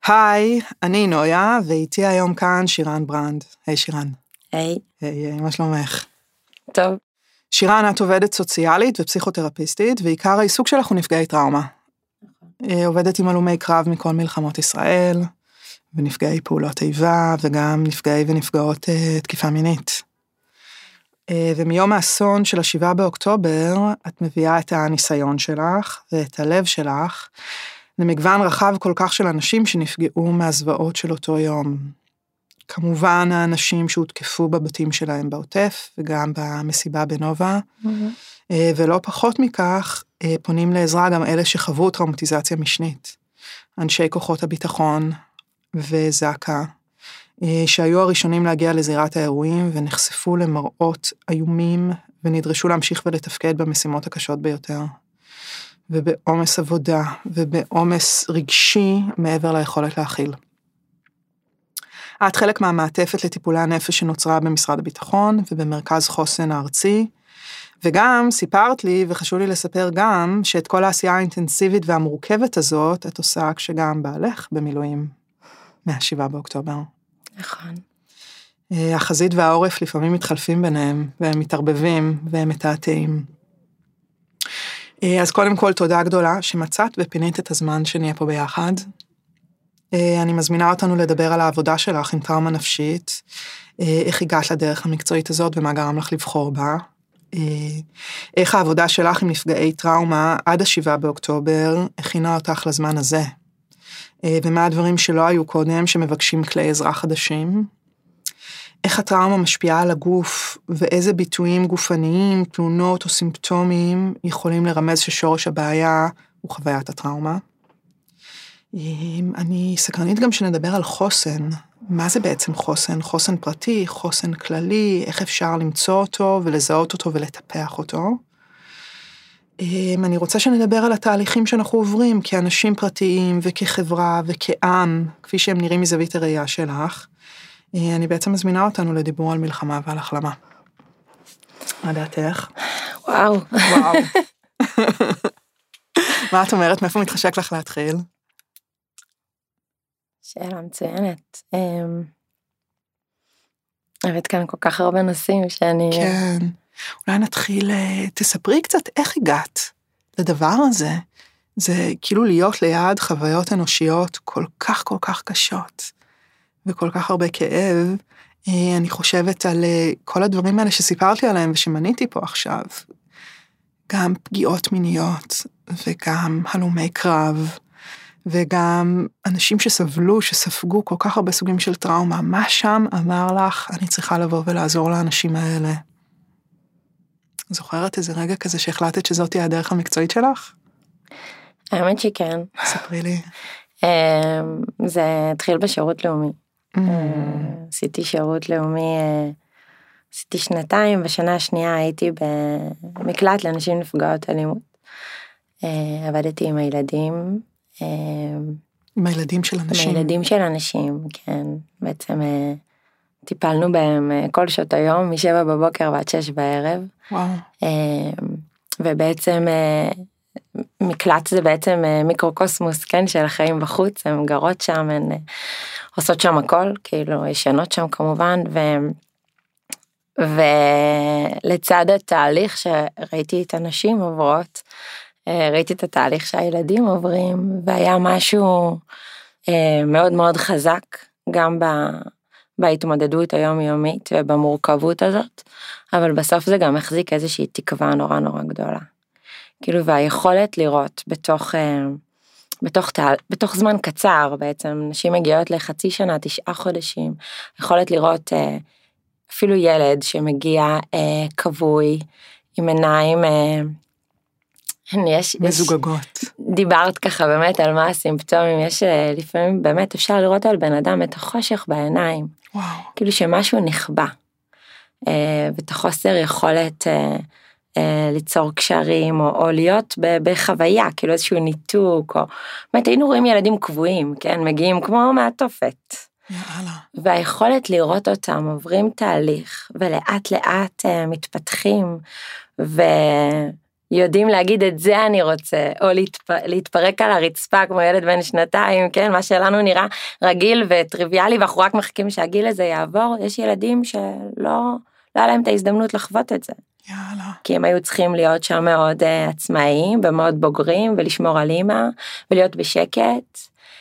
היי, אני נויה, ואיתי היום כאן שירן ברנד. היי שירן. היי. היי, מה שלומך? טוב. שירן, את עובדת סוציאלית ופסיכותרפיסטית, ועיקר העיסוק שלך הוא נפגעי טראומה. עובדת עם הלומי קרב מכל מלחמות ישראל, ונפגעי פעולות איבה, וגם נפגעי ונפגעות תקיפה מינית. ומיום האסון של 7 באוקטובר, את מביאה את הניסיון שלך ואת הלב שלך, למגוון רחב כל כך של אנשים שנפגעו מהזוועות של אותו יום. כמובן האנשים שהותקפו בבתים שלהם בעוטף, וגם במסיבה בנובה, ולא פחות מכך, פונים לעזרה גם אלה שחוו טראומטיזציה משנית. אנשי כוחות הביטחון וזקה, שהיו הראשונים להגיע לזירת האירועים, ונחשפו למראות איומים, ונדרשו להמשיך ולתפקד במשימות הקשות ביותר. ובעומס עבודה, ובעומס רגשי, מעבר ליכולת להכיל. את חלק מהמעטפת לטיפולי הנפש שנוצרה במשרד הביטחון, ובמרכז חוסן הארצי, וגם סיפרת לי, וחשוב לי לספר גם, שאת כל העשייה האינטנסיבית והמורכבת הזאת, את עושה כשגם בעלך במילואים, מה-7 באוקטובר. נכון. החזית והעורף לפעמים מתחלפים ביניהם, והם מתערבבים, והם מתעתעים. אז קודם כל תודה גדולה שמצאת ופינית את הזמן שנהיה פה ביחד. אני מזמינה אותנו לדבר על העבודה שלך עם טראומה נפשית, איך הגעת לדרך המקצועית הזאת ומה גרם לך לבחור בה, איך העבודה שלך עם נפגעי טראומה עד 7 באוקטובר הכינה אותך לזמן הזה, ומה הדברים שלא היו קודם שמבקשים כלי עזרה חדשים, איך הטראומה משפיעה על הגוף, ואיזה ביטויים גופניים, תלונות או סימפטומים יכולים לרמז ששורש הבעיה הוא חוויית הטראומה. אני סקרנית גם שנדבר על חוסן. מה זה בעצם חוסן? חוסן פרטי, חוסן כללי, איך אפשר למצוא אותו ולזהות אותו ולטפח אותו. אני רוצה שנדבר על התהליכים שאנחנו עוברים כאנשים פרטיים וכחברה וכעם, כפי שהם נראים מזווית הראייה שלך. אני בעצם מזמינה אותנו לדיבור על מלחמה ועל החלמה. מה דעתך? וואו. וואו. מה את אומרת? מאיפה מתחשק לך להתחיל? שאלה מצוינת. הבאת כאן כל כך הרבה נושאים שאני... כן. אולי נתחיל, תספרי קצת איך הגעת לדבר הזה. זה כאילו להיות ליד חוויות אנושיות כל כך קשות. וכל כך הרבה כאב, אני חושבת על כל הדברים האלה שסיפרתי עליהם ושמניתי פה עכשיו, גם פגיעות מיניות, וגם הלומי קרב, וגם אנשים שסבלו, שספגו כל כך הרבה סוגים של טראומה, מה שם אמר לך, אני צריכה לבוא ולעזור לאנשים האלה. זוכרת איזה רגע כזה שהחלטת שזאת תהיה הדרך המקצועית שלך? האמת שכן. ספרי לי. זה התחיל בשירות לאומי. עשיתי שירות לאומי, עשיתי 2 בשנה השנייה הייתי במקלט לאנשים נפגעות אלימות. עבדתי עם הילדים. עם הילדים של אנשים? עם הילדים של אנשים, כן. בעצם טיפלנו בהם כל שעות היום, מ7 בבוקר ועד 6 בערב. וואו. ובעצם מקלט זה בעצם מיקרוקוסמוס, כן, של החיים בחוץ, הן גרות שם, הן עושות שם הכל, כאילו ישנות שם כמובן, ולצד התהליך שראיתי את הנשים עוברות, ראיתי את התהליך שהילדים עוברים, והיה משהו מאוד מאוד חזק, גם בהתמודדות היומיומית ובמורכבות הזאת, אבל בסוף זה גם החזיק איזושהי תקווה נורא נורא גדולה. כאילו, והיכולת לראות בתוך זמן קצר, בעצם, נשים מגיעות לחצי שנה, 9 חודשים, יכולת לראות אפילו ילד שמגיע כבוי, עם עיניים, מזוגגות. דיברת ככה באמת על מה הסימפטומים, יש לפעמים באמת אפשר לראות על בן אדם את החושך בעיניים, וואו. כאילו שמשהו נחבא, ואת החוסר יכולת ליצור קשרים, או להיות בחוויה, כאילו איזשהו ניתוק, או באמת היינו רואים ילדים קבועים, כן, מגיעים כמו מהתופת. יאללה. והיכולת לראות אותם עוברים תהליך, ולאט לאט מתפתחים, יודעים להגיד את זה אני רוצה, או להתפרק על הרצפה כמו ילד בן 2, כן, מה שלנו נראה רגיל וטריוויאלי, ואנחנו רק מחכים שהגיל הזה יעבור, יש ילדים שלא היה להם את ההזדמנות לחוות את זה. יאללה. כי הם היו צריכים להיות שם מאוד עצמאיים, ומאוד בוגרים, ולשמור על אימא, ולהיות בשקט.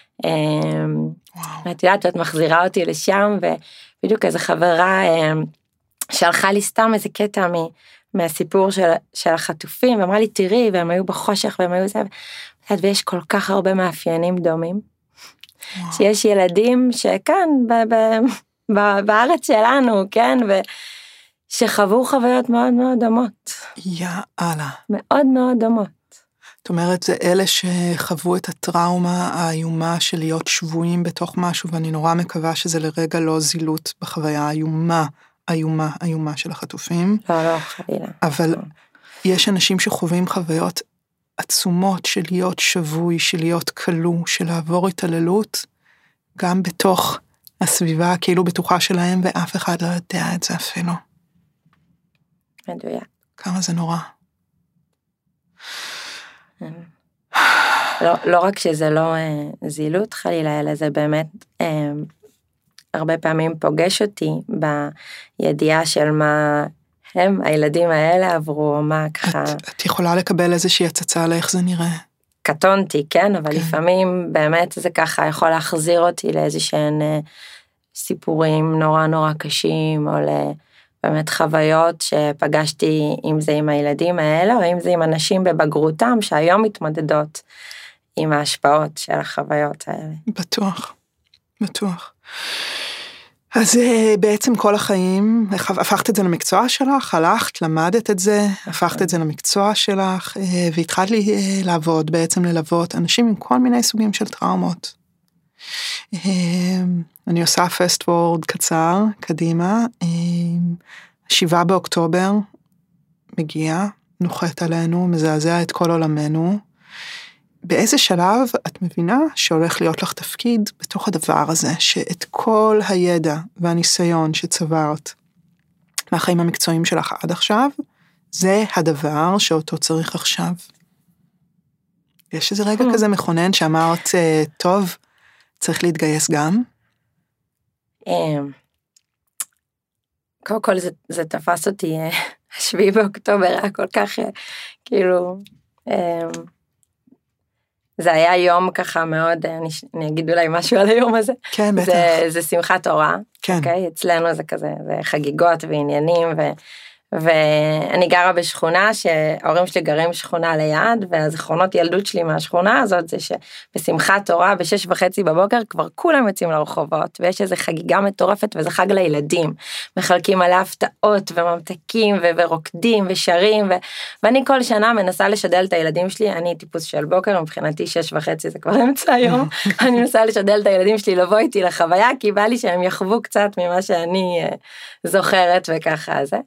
ואת יודעת, ואת מחזירה אותי לשם, ובדיוק איזו חברה שהלכה לי סתם איזה קטע מהסיפור של החטופים, ואמרה לי, תראי, והם היו בחושך, והם היו זה, ויש כל כך הרבה מאפיינים דומים, שיש ילדים שכאן, בארץ שלנו, כן, שחוו חוויות מאוד מאוד דומות. יאללה. מאוד מאוד דומות. זאת אומרת, זה אלה שחוו את הטראומה האיומה של להיות שבויים בתוך משהו, ואני נורא מקווה שזה לרגע לא זילות בחוויה האיומה של החטופים. לא, חלילה. אבל יש אנשים שחווים חוויות עצומות של להיות שבוי, של להיות כלוא, של לעבור התעללות, גם בתוך הסביבה כאילו בטוחה שלהם, ואף אחד לא יודע את זה אפילו. מדויק. כמה זה נורא. לא רק שזה לא זילות חלילה, אלא זה באמת הרבה פעמים פוגש אותי בידיעה של מה הם, הילדים האלה עברו, מה ככה. את יכולה לקבל איזושהי הצצה על איך זה נראה? קטונתי, כן, אבל לפעמים באמת זה ככה יכול להחזיר אותי לאיזשהם סיפורים נורא נורא קשים, או באמת חוויות שפגשתי, אם זה עם הילדים האלה, או אם זה עם אנשים בבגרותם, שהיום מתמודדות עם ההשפעות של החוויות האלה. בטוח. אז בעצם כל החיים, הפכת את זה למקצוע שלך, הלכת, למדת את זה, הפכת את זה למקצוע שלך, והתחלת לעבוד, בעצם ללוות אנשים עם כל מיני סוגים של טראומות. אני עושה פסט וורד קצר, קדימה, 7 באוקטובר מגיע, נוחת עלינו, מזעזע את כל עולמנו. באיזה שלב את מבינה שהולך להיות לך תפקיד בתוך הדבר הזה, שאת כל הידע והניסיון שצברת מהחיים המקצועיים שלך עד עכשיו, זה הדבר שאותו צריך עכשיו. יש איזה רגע כזה מכונן שאמרת, טוב, צריך להתגייס גם? קודם כל זה תפס אותי, 7 באוקטובר היה כל כך, כאילו, זה היה יום ככה מאוד, אני אגיד אולי משהו על היום הזה. כן, בטח. זה שמחת תורה. כן. אוקיי? אצלנו זה כזה, זה חגיגות ועניינים, ואני גרה בשכונה, שההורים שלי גרים שכונה ליד, והזיכרונות ילדות שלי מהשכונה הזאת, זה שבשמחת תורה, ב6:30 בבוקר, כבר כולם יוצאים לרחובות, ויש איזו חגיגה מטורפת, וזה חג לילדים, מחלקים מלא הפתעות, וממתקים, ורוקדים, ושרים, ואני כל שנה מנסה לשדל את הילדים שלי, אני טיפוס של בוקר, מבחינתי 6:30 זה כבר אמצע היום, אני מנסה לשדל את הילדים שלי, לבוא איתי לחוויה, כי בא לי שהם יחוו קצת ממה שאני זוכרת, וככה זה.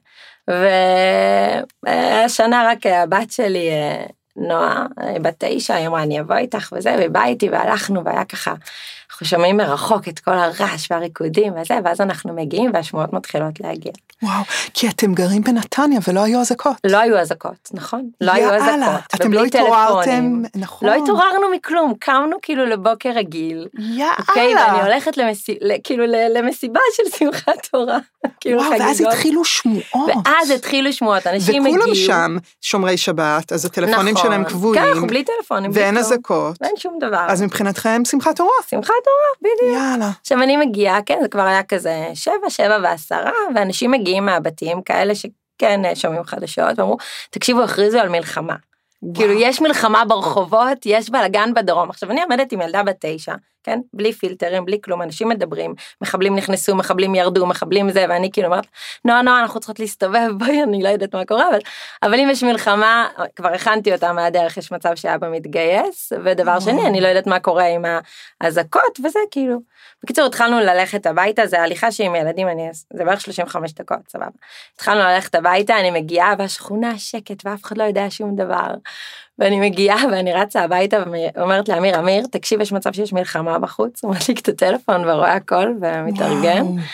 והשנה רק הבת שלי נועה, בת 9, היא אמרה אני אבוא איתך וזה, ובא איתי והלכנו, והיה ככה, אנחנו שומעים מרחוק את כל הרעש והריקודים וזה, ואז אנחנו מגיעים והשמועות מתחילות להגיע. וואו, כי אתם גרים בנתניה ולא היו אזעקות. לא היו אזעקות, נכון? לא היו אזעקות. אתם לא התעוררתם, נכון? לא התעוררנו מכלום, קמנו כאילו לבוקר רגיל. יאללה. ואני הולכת למסיבה של שמחת תורה. וואו, ואז התחילו שמועות. אנשים הגיעו. וכולם שם שומרי שבת, אז הטלפונים שלהם קבועים. כן, אנחנו בלי טלפונים. ואין אזעקות. ואין שום דבר. אז מבחינתכם שמחת תורה. שמחת תורה, בדיוק. יאללה. עכשיו אני מגיעה, כן, זה כבר היה כזה 7:10, ואנשים מגיעים מהבתים כאלה שכן שומעים חדשות, ואמרו, תקשיבו, הכריזו על מלחמה. כאילו יש מלחמה ברחובות, יש בלגן בדרום. עכשיו אני עמדת עם ילדה בת 9, כן? בלי פילטרים, בלי כלום, אנשים מדברים, מחבלים נכנסו, מחבלים ירדו, מחבלים זה, ואני כאילו אומרת, נועה, אנחנו צריכות להסתובב, בואי, אני לא יודעת מה קורה, אבל אם יש מלחמה, כבר הכנתי אותה מהדרך, יש מצב שאבא מתגייס, ודבר שני, אני לא יודעת מה קורה עם האזעקות, וזה כאילו. בקיצור, התחלנו ללכת הביתה, זה הליכה שעם ילדים, זה בערך 35 דקות, סבבה. התחלנו ללכת הביתה, אני מגיעה, והשכונה שקט, ואף אחד לא יודע שום דבר. ואני מגיעה, ואני רצה הביתה, ואומרת לאמיר, אמיר, תקשיב, יש מצב שיש מלחמה בחוץ, הוא מדליק את הטלפון, ורואה הכל, ומתארגן.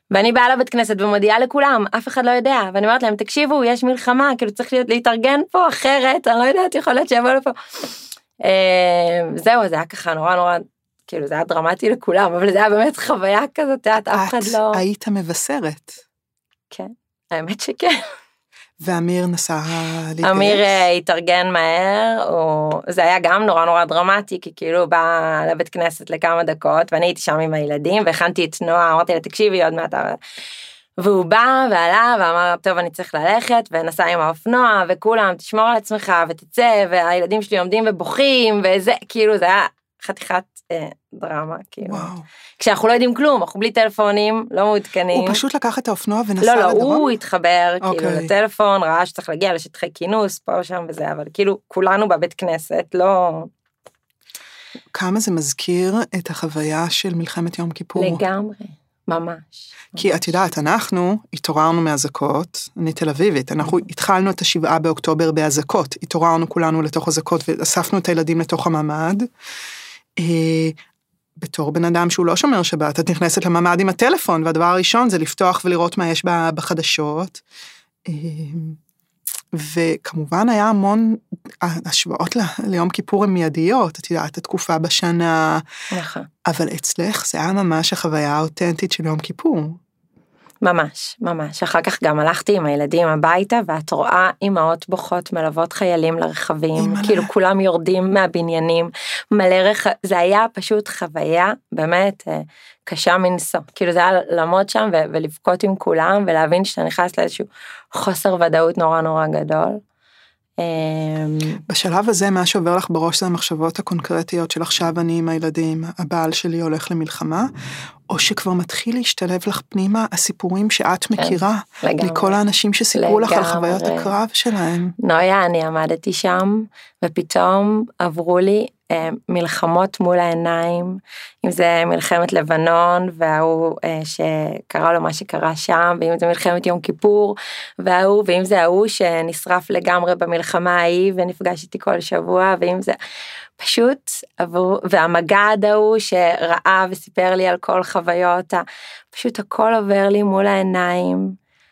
ואני באה לבית כנסת ומודיעה לכולם, אף אחד לא יודע, ואני אומרת להם, תקשיבו, יש מלחמה, כאילו צריך להתארגן פה אחרת, אני לא יודעת, יכול להיות שיבוא לפה. זהו, זה היה ככה נורא, כאילו זה היה דרמטי לכולם, אבל זה היה באמת חוויה כזאת, אף אחד לא... את היית מבשרת. כן, האמת שכן. ואמיר נסע להתגייס? אמיר התארגן מהר, זה היה גם נורא דרמטי, כי כאילו בא לבית כנסת לכמה דקות, ואני הייתי שם עם הילדים, והכנתי את נועה, אמרתי לה, תקשיבי עוד מעט, והוא בא ועלה, ואמר, טוב, אני צריך ללכת, ונסע עם האופנוע, וכולם, תשמור על עצמך, ותצא, והילדים שלי עומדים ובוכים, וזה, כאילו, זה היה חתיכת דרמה, כאילו. וואו. כשאנחנו לא יודעים כלום, אנחנו בלי טלפונים, לא מעודכנים. הוא פשוט לקח את האופנוע ונסע לדרום? לא, הוא התחבר, כאילו, לטלפון, ראה שצריך להגיע לשטחי כינוס, פה שם וזה, אבל כאילו, כולנו בבית כנסת, לא... כמה זה מזכיר את החוויה של מלחמת יום כיפור? לגמרי, ממש. כי את יודעת, אנחנו התעוררנו מהזקות, אני תל אביבית, אנחנו התחלנו את 7 באוקטובר בהזקות, התעוררנו כולנו לתוך הזקות, ואספנו את הילדים לתוך הממד, בתור בן אדם שהוא לא שומר שבת, את נכנסת לממד עם הטלפון, והדבר הראשון זה לפתוח ולראות מה יש בחדשות, וכמובן היה המון השוואות ליום כיפור הם מיידיות, את יודעת, התקופה בשנה, אבל אצלך זה היה ממש החוויה האותנטית של יום כיפור. ממש. אחר כך גם הלכתי עם הילדים הביתה, ואת רואה אמהות בוכות מלוות חיילים לרכבים, כאילו כולם יורדים מהבניינים, זה היה פשוט חוויה באמת קשה מנסו, כאילו זה היה לעמוד שם ולבכות עם כולם, ולהבין שאתה נכנס לאיזשהו חוסר ודאות נורא גדול. בשלב הזה מה שעובר לך בראש זה המחשבות הקונקרטיות של עכשיו אני עם הילדים, הבעל שלי הולך למלחמה, או שכבר מתחיל להשתלב לך פנימה הסיפורים שאת מכירה, מכל האנשים שסיפרו לך על חוויות הקרב שלהם. נויה, אני עמדתי שם, ופתאום עברו לי מלחמות מול העיניים, אם זה מלחמת לבנון, והוא שקרה לו מה שקרה שם, ואם זה מלחמת יום כיפור, ואם זה ההוא שנשרף לגמרי במלחמה ההיא, ונפגש איתי כל שבוע, ואם זה פשוט, והמגד ההוא שראה וסיפר לי על כל חוויות, פשוט הכל עובר לי מול העיניים,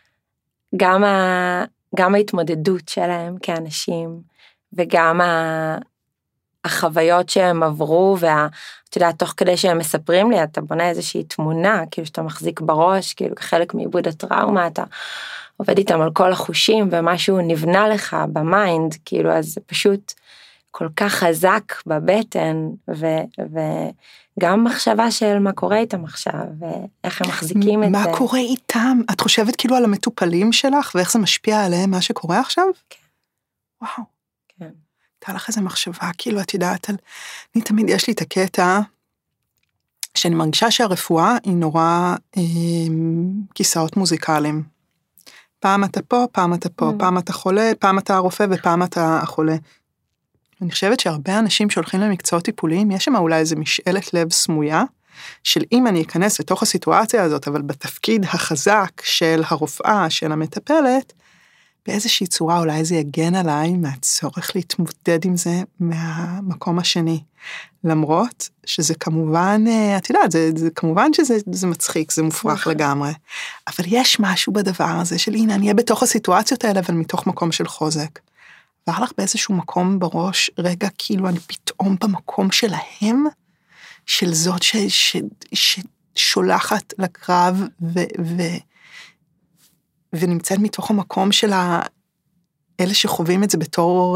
גם ההתמודדות שלהם כאנשים, וגם החוויות שהם עברו, ואתה יודע, תוך כדי שהם מספרים לי, אתה בונה איזושהי תמונה, כאילו שאתה מחזיק בראש, כאילו כחלק מעיבוד הטראומה, אתה עובד איתם על כל החושים, ומשהו נבנה לך במיינד, כאילו, אז זה פשוט כל כך חזק בבטן, וגם מחשבה של מה קורה איתם עכשיו, ואיך הם מחזיקים את זה. מה קורה איתם? את חושבת כאילו על המטופלים שלך, ואיך זה משפיע עליהם מה שקורה עכשיו? כן. וואו. כן. הייתה לך איזו מחשבה, כאילו את יודעת, אני תמיד יש לי את הקטע, שאני מרגישה שהרפואה היא נורא כיסאות מוזיקליים. פעם אתה פה, פעם אתה פה, פעם אתה חולה, פעם אתה הרופא ופעם אתה החולה. אני חושבת שהרבה אנשים שהולכים למקצועות טיפוליים, יש שם אולי איזו משאלת לב סמויה, של אם אני אכנס לתוך הסיטואציה הזאת, אבל בתפקיד החזק של הרופאה, של המטפלת, באיזושהי צורה אולי זה יגן עליי מהצורך להתמודד עם זה מהמקום השני. למרות שזה כמובן, את יודעת, זה כמובן שזה מצחיק, זה מופרך לגמרי. אבל יש משהו בדבר הזה של הנה, אני אהיה בתוך הסיטואציות האלה, אבל מתוך מקום של חוזק. וער לך באיזשהו מקום בראש, רגע, כאילו אני פתאום במקום שלהם, של זאת ששולחת לקרב ונמצאת מתוך המקום של אלה שחווים את זה בתור,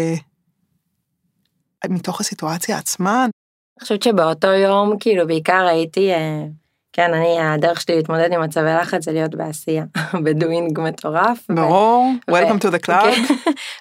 מתוך הסיטואציה עצמה. אני חושבת שבאותו יום, כאילו, בעיקר הייתי, כן, הדרך שלי להתמודד עם מצבי לחץ זה להיות בעשייה, בדואינג מטורף. ברור, welcome to the club.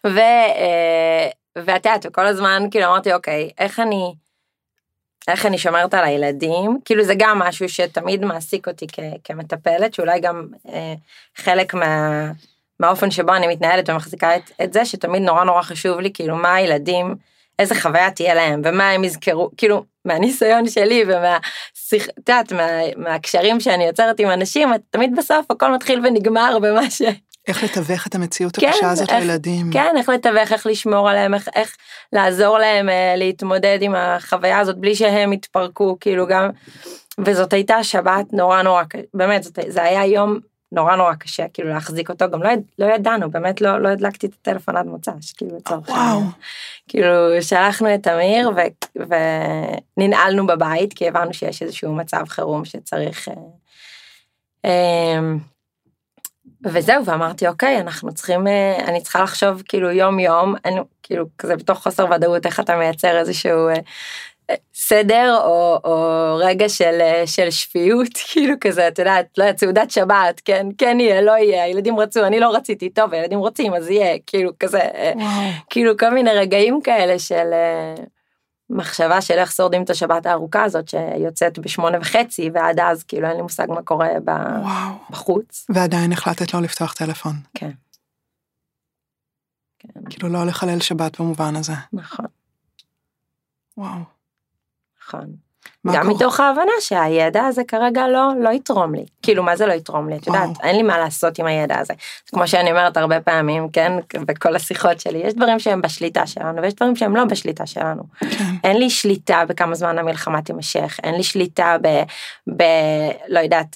ואת יודעת, וכל הזמן, כאילו, אמרתי, אוקיי, איך אני שומרת על הילדים, כאילו זה גם משהו שתמיד מעסיק אותי כמטפלת, שאולי גם חלק מהאופן שבו אני מתנהלת ומחזיקה את זה, שתמיד נורא חשוב לי, כאילו מה הילדים, איזה חוויה תהיה להם, ומה הם יזכרו, כאילו מהניסיון שלי, מהקשרים שאני יוצרת עם אנשים, תמיד בסוף הכל מתחיל ונגמר במה איך לתווך את המציאות הקשה הזאת לילדים. כן, איך לתווך, איך לשמור עליהם, איך לעזור להם להתמודד עם החוויה הזאת, בלי שהם יתפרקו, כאילו גם, וזאת הייתה שבת נורא נורא, באמת, זה היה יום נורא נורא קשה, כאילו להחזיק אותו, גם לא ידענו, באמת לא הדלקתי את הטלפון עד מוצ"ש, כאילו לצורך העניין. כאילו שלחנו את אמיר וננעלנו בבית, כי הבנו שיש איזשהו מצב חירום שצריך, וזהו, ואמרתי, אוקיי, אני צריכה לחשוב כאילו יום יום, כאילו כזה בתוך חוסר ודאות, איך אתה מייצר איזשהו סדר או רגע של שפיות, כאילו כזה, אתה יודעת, לא יהיה סעודת שבת, כן יהיה, לא יהיה, הילדים רצו, אני לא רציתי, טוב, הילדים רוצים, אז יהיה, כאילו כזה, כאילו כל מיני רגעים כאלה של מחשבה של איך שורדים את השבת הארוכה הזאת, שיוצאת 8:30, ועד אז כאילו אין לי מושג מה קורה בחוץ. ועדיין החלטת לא לפתוח טלפון. כן. כאילו לא לחלל שבת במובן הזה. נכון. וואו. נכון. גם מתוך ההבנה שהידע הזה כרגע לא יתרום לי. כאילו, מה זה לא יתרום לי? את יודעת, אין לי מה לעשות עם הידע הזה. כמו שאני אומרת הרבה פעמים, כן, בכל השיחות שלי, יש דברים שהם בשליטה שלנו, ויש דברים שהם לא בשליטה שלנו. אין לי שליטה בכמה זמן המלחמה תימשך, אין לי שליטה לא יודעת,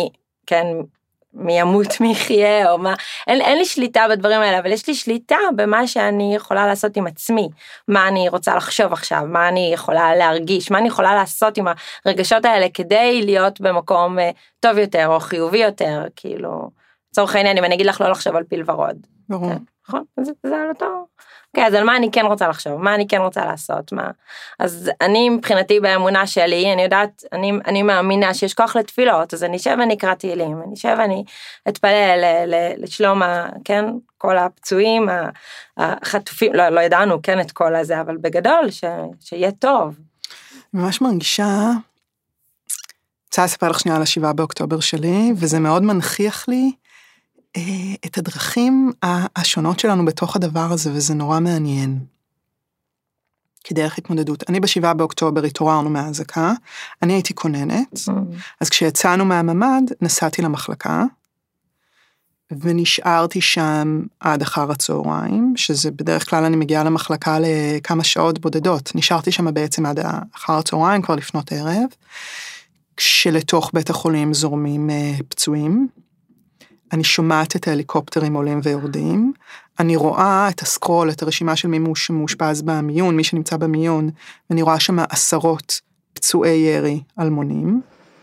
מי ימות, מי יחיה, או מה, אין לי שליטה בדברים האלה, אבל יש לי שליטה במה שאני יכולה לעשות עם עצמי, מה אני רוצה לחשוב עכשיו, מה אני יכולה להרגיש, מה אני יכולה לעשות עם הרגשות האלה, כדי להיות במקום טוב יותר, או חיובי יותר, כאילו, צורך העניין, אם אני אגיד לך לא לחשוב על פיל ורוד. ברור. נכון? זה על אותו. אוקיי, אז על מה אני כן רוצה לחשוב, מה אני כן רוצה לעשות, מה. אז אני מבחינתי באמונה שלי, אני יודעת, אני מאמינה שיש כוח לתפילות, אז אני אשב ואני אקרא תהילים, אני אשב ואני אתפלל לשלום, כן, כל הפצועים, החטופים, לא ידענו, כן, את כל הזה, אבל בגדול, שיהיה טוב. ממש מרגישה, רוצה לספר לך שנייה על 7 באוקטובר שלי, וזה מאוד מנכיח לי, את הדרכים השונות שלנו בתוך הדבר הזה, וזה נורא מעניין. כדרך התמודדות. אני ב7 באוקטובר התעוררנו מהאזעקה, אני הייתי כוננת, אז כשיצאנו מהממד, נסעתי למחלקה, ונשארתי שם עד אחר הצהריים, שזה בדרך כלל אני מגיעה למחלקה לכמה שעות בודדות, נשארתי שם בעצם עד אחר הצהריים, כבר לפנות ערב, כשלתוך בית החולים זורמים פצועים, אני שומעת את ההליקופטרים עולים ויורדים, אני רואה את הסקרול, את הרשימה של מי שמאושפז במיון, מי שנמצא במיון, ואני רואה שם 10 פצועי ירי אלמונים,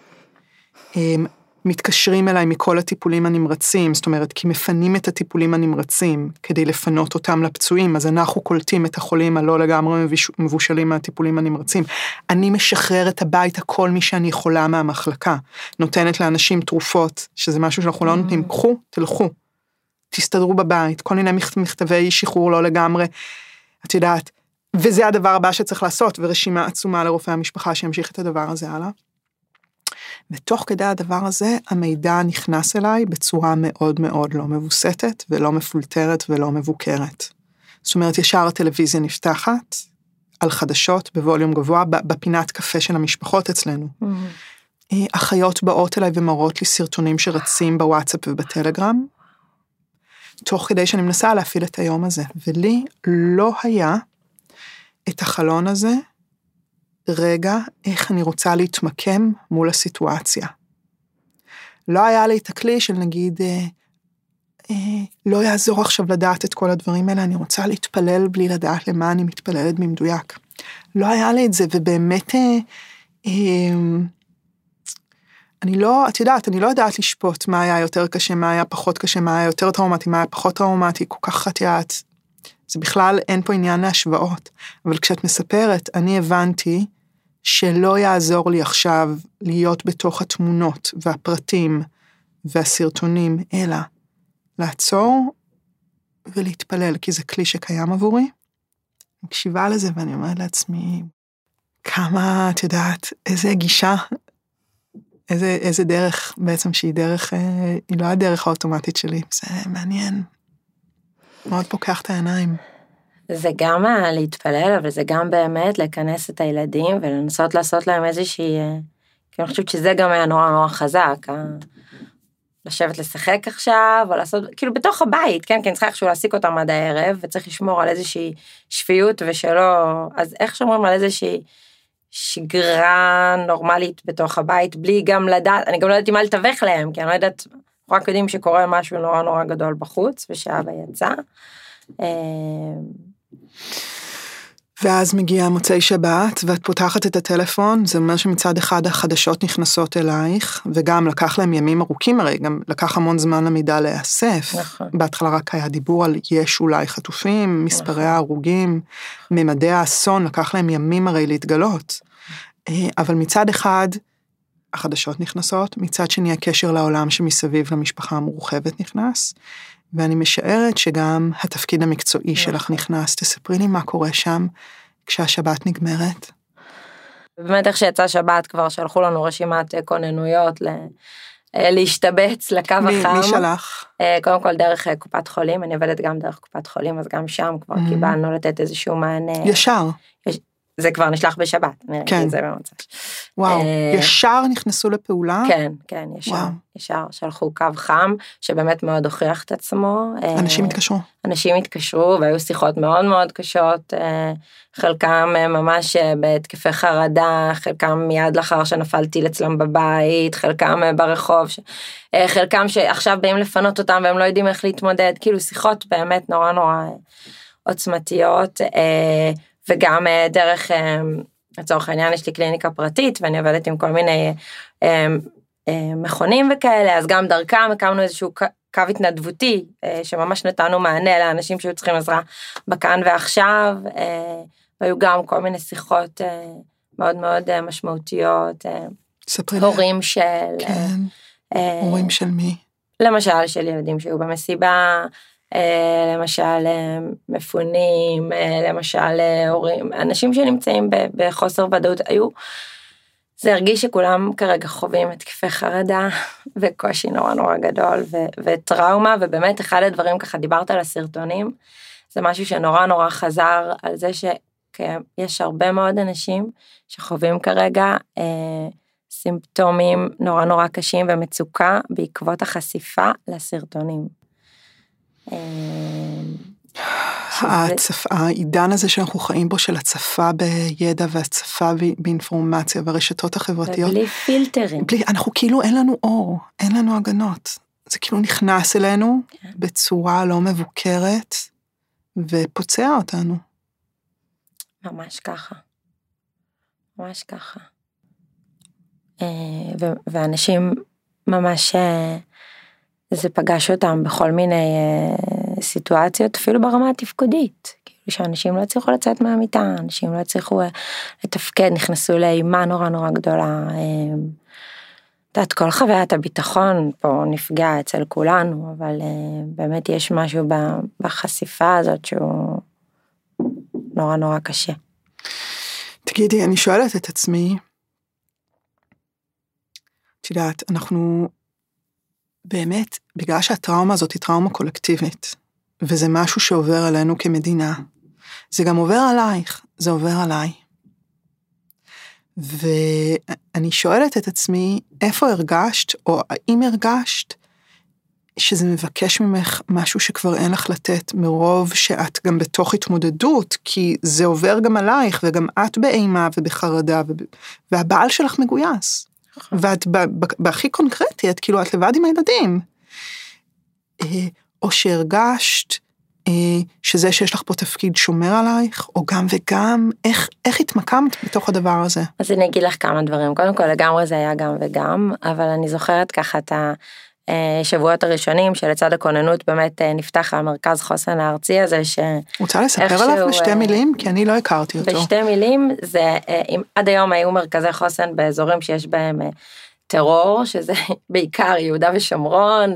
מתקשרים אליי מכל הטיפולים הנמרצים, זאת אומרת, כי מפנים את הטיפולים הנמרצים, כדי לפנות אותם לפצועים, אז אנחנו קולטים את החולים הלא לגמרי מבושלים מהטיפולים הנמרצים, אני משחררת הביתה כל מי שאני יכולה מהמחלקה, נותנת לאנשים תרופות, שזה משהו שאנחנו לא נותנים, קחו, תלכו, תסתדרו בבית, כל מיני מכתבי שחרור לא לגמרי, את יודעת, וזה הדבר הבא שצריך לעשות, ורשימה עצומה לרופאי המשפחה שימשיך את הדבר הזה הלאה. ותוך כדי הדבר הזה, המידע נכנס אליי בצורה מאוד מאוד לא מבוסתת, ולא מפולטרת ולא מבוקרת. זאת אומרת, ישר הטלוויזיה נפתחת, על חדשות, בווליום גבוה, בפינת קפה של המשפחות אצלנו. אחיות באות אליי ומראות לי סרטונים שרצים בוואטסאפ ובטלגרם, תוך כדי שאני מנסה להפעיל את היום הזה. ולי לא היה את החלון הזה, רגע, איך אני רוצה להתמקם מול הסיטואציה. לא היה לי את הכלי של נגיד, לא יעזור עכשיו לדעת את כל הדברים האלה, אני רוצה להתפלל בלי לדעת למה אני מתפללת במדויק. לא היה לי את זה, ובאמת, את יודעת, אני לא יודעת לשפוט מה היה יותר קשה, מה היה פחות קשה, מה היה יותר טראומטי, מה היה פחות טראומטי, כל כך חטיאת. זה בכלל אין פה עניין להשוואות, אבל כשאת מספרת, אני הבנתי שלא יעזור לי עכשיו להיות בתוך התמונות והפרטים והסרטונים, אלא לעצור ולהתפלל, כי זה כלי שקיים עבורי. אני מקשיבה לזה ואני אומרת לעצמי, כמה, את יודעת, איזה גישה, איזה דרך בעצם שהיא דרך, היא לא הדרך האוטומטית שלי, זה מעניין. מאוד פוקח את העיניים. זה גם להתפלל, אבל זה גם באמת לכנס את הילדים, ולנסות לעשות להם איזושהי, כי אני חושבת שזה גם היה נורא נורא חזק, לשבת לשחק עכשיו, או לעשות, כאילו בתוך הבית, כן, כי אני צריכה איכשהו להסיק אותם עד הערב, וצריך לשמור על איזושהי שפיות ושלא, אז איך שומרים על איזושהי שגרה נורמלית בתוך הבית, בלי גם לדעת, אני גם לא יודעת מה לתווך להם, כי אני לא יודעת, רק יודעים שקורה משהו נורא נורא גדול בחוץ, ושאבא יצא. ואז מגיע מוצאי שבת, ואת פותחת את הטלפון, זה אומר שמצד אחד החדשות נכנסות אלייך, וגם לקח להם ימים ארוכים, הרי גם לקח המון זמן למידע להיאסף. נכון. בהתחלה רק היה דיבור על יש אולי חטופים, מספרי ההרוגים, ממדי האסון, לקח להם ימים הרי להתגלות. אבל מצד אחד, החדשות נכנסות, מצד שני הקשר לעולם שמסביב למשפחה המורחבת נכנס, ואני משערת שגם התפקיד המקצועי שלך נכנס. תספרי לי מה קורה שם כשהשבת נגמרת. באמת איך שיצא שבת כבר שלחו לנו רשימת כוננויות להשתבץ לקו החם. מי שלח? קודם כל דרך קופת חולים, אני עובדת גם דרך קופת חולים, אז גם שם כבר קיבלנו לתת איזשהו מענה. ישר. זה כבר נשלח בשבת, אני ראיתי את זה במוצא. וואו, ישר נכנסו לפעולה? כן, כן, ישר שלחו קו חם, שבאמת מאוד הוכיח את עצמו. אנשים התקשרו? אנשים התקשרו, והיו שיחות מאוד מאוד קשות, חלקם ממש בהתקפי חרדה, חלקם מיד לאחר שנפלתי אצלם בבית, חלקם ברחוב, חלקם שעכשיו באים לפנות אותם, והם לא יודעים איך להתמודד, כאילו שיחות באמת נורא נורא עוצמתיות, וגם דרך, לצורך העניין יש לי קליניקה פרטית, ואני עובדת עם כל מיני מכונים וכאלה, אז גם דרכם הקמנו איזשהו קו התנדבותי, שממש נתנו מענה לאנשים שהיו צריכים עזרה בכאן ועכשיו, והיו גם כל מיני שיחות מאוד מאוד משמעותיות, הורים של... כן, הורים של מי? למשל של ילדים שהיו במסיבה, למשל מפונים, למשל הורים, אנשים שנמצאים בחוסר ודאות, זה הרגיש שכולם כרגע חווים התקפי חרדה, וקושי נורא נורא גדול, וטראומה, ובאמת אחד הדברים ככה, דיברת על הסרטונים, זה משהו שנורא נורא חזר על זה שיש הרבה מאוד אנשים שחווים כרגע סימפטומים נורא נורא קשים ומצוקה, בעקבות החשיפה לסרטונים. העידן הזה שאנחנו חיים בו של הצפה בידע והצפה באינפורמציה והרשתות החברתיות. ובלי פילטרים. אנחנו כאילו אין לנו אור, אין לנו הגנות. זה כאילו נכנס אלינו בצורה לא מבוקרת ופוצע אותנו. ממש ככה. ממש ככה. ואנשים ממש... זה פגש אותם בכל מיני סיטואציות, אפילו ברמה התפקודית, כאילו שאנשים לא הצליחו לצאת מהמיטה, אנשים לא הצליחו לתפקד, נכנסו לאימה נורא נורא גדולה, יודעת, כל חוויית הביטחון פה נפגע אצל כולנו, אבל באמת יש משהו בחשיפה הזאת שהוא נורא נורא קשה. תגידי, אני שואלת את עצמי, את יודעת, אנחנו... באמת, בגלל שהטראומה הזאת היא טראומה קולקטיבית, וזה משהו שעובר עלינו כמדינה, זה גם עובר עלייך, זה עובר עליי. ואני שואלת את עצמי, איפה הרגשת, או האם הרגשת, שזה מבקש ממך משהו שכבר אין לך לתת, מרוב שאת גם בתוך התמודדות, כי זה עובר גם עלייך, וגם את באימה ובחרדה, והבעל שלך מגויס. ואת בהכי קונקרטי, את כאילו את לבד עם הילדים. או שהרגשת שזה שיש לך פה תפקיד שומר עלייך, או גם וגם, איך התמקמת בתוך הדבר הזה? אז אני אגיד לך כמה דברים. קודם כל, לגמרי זה היה גם וגם, אבל אני זוכרת ככה את השבועות הראשונים, שלצד הכוננות באמת נפתח המרכז חוסן הארצי הזה, רוצה לספר עליו בשתי מילים? כי אני לא הכרתי אותו. בשתי מילים, זה, עד היום היו מרכזי חוסן באזורים שיש בהם טרור, שזה בעיקר יהודה ושומרון,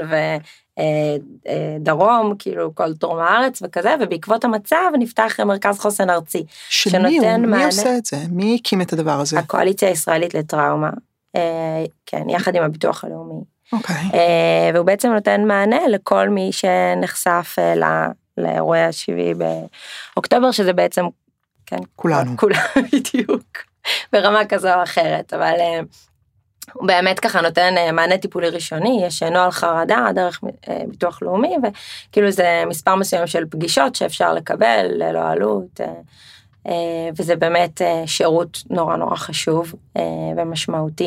ודרום, כאילו כל דרום הארץ וכזה, ובעקבות המצב נפתח מרכז חוסן ארצי. מי עושה את זה? מי הקים את הדבר הזה? הקואליציה הישראלית לטראומה, כן, יחד עם הביטוח הלאומי. והוא בעצם נותן מענה לכל מי שנחשף לאירועי ה7 באוקטובר, שזה בעצם, כן, כולנו בדיוק, ברמה כזו או אחרת, אבל הוא באמת ככה נותן מענה טיפולי ראשוני, יש נוהל חרדה דרך ביטוח לאומי, וכאילו זה מספר מסוים של פגישות שאפשר לקבל ללא עלות, וזה באמת שירות נורא נורא חשוב ומשמעותי.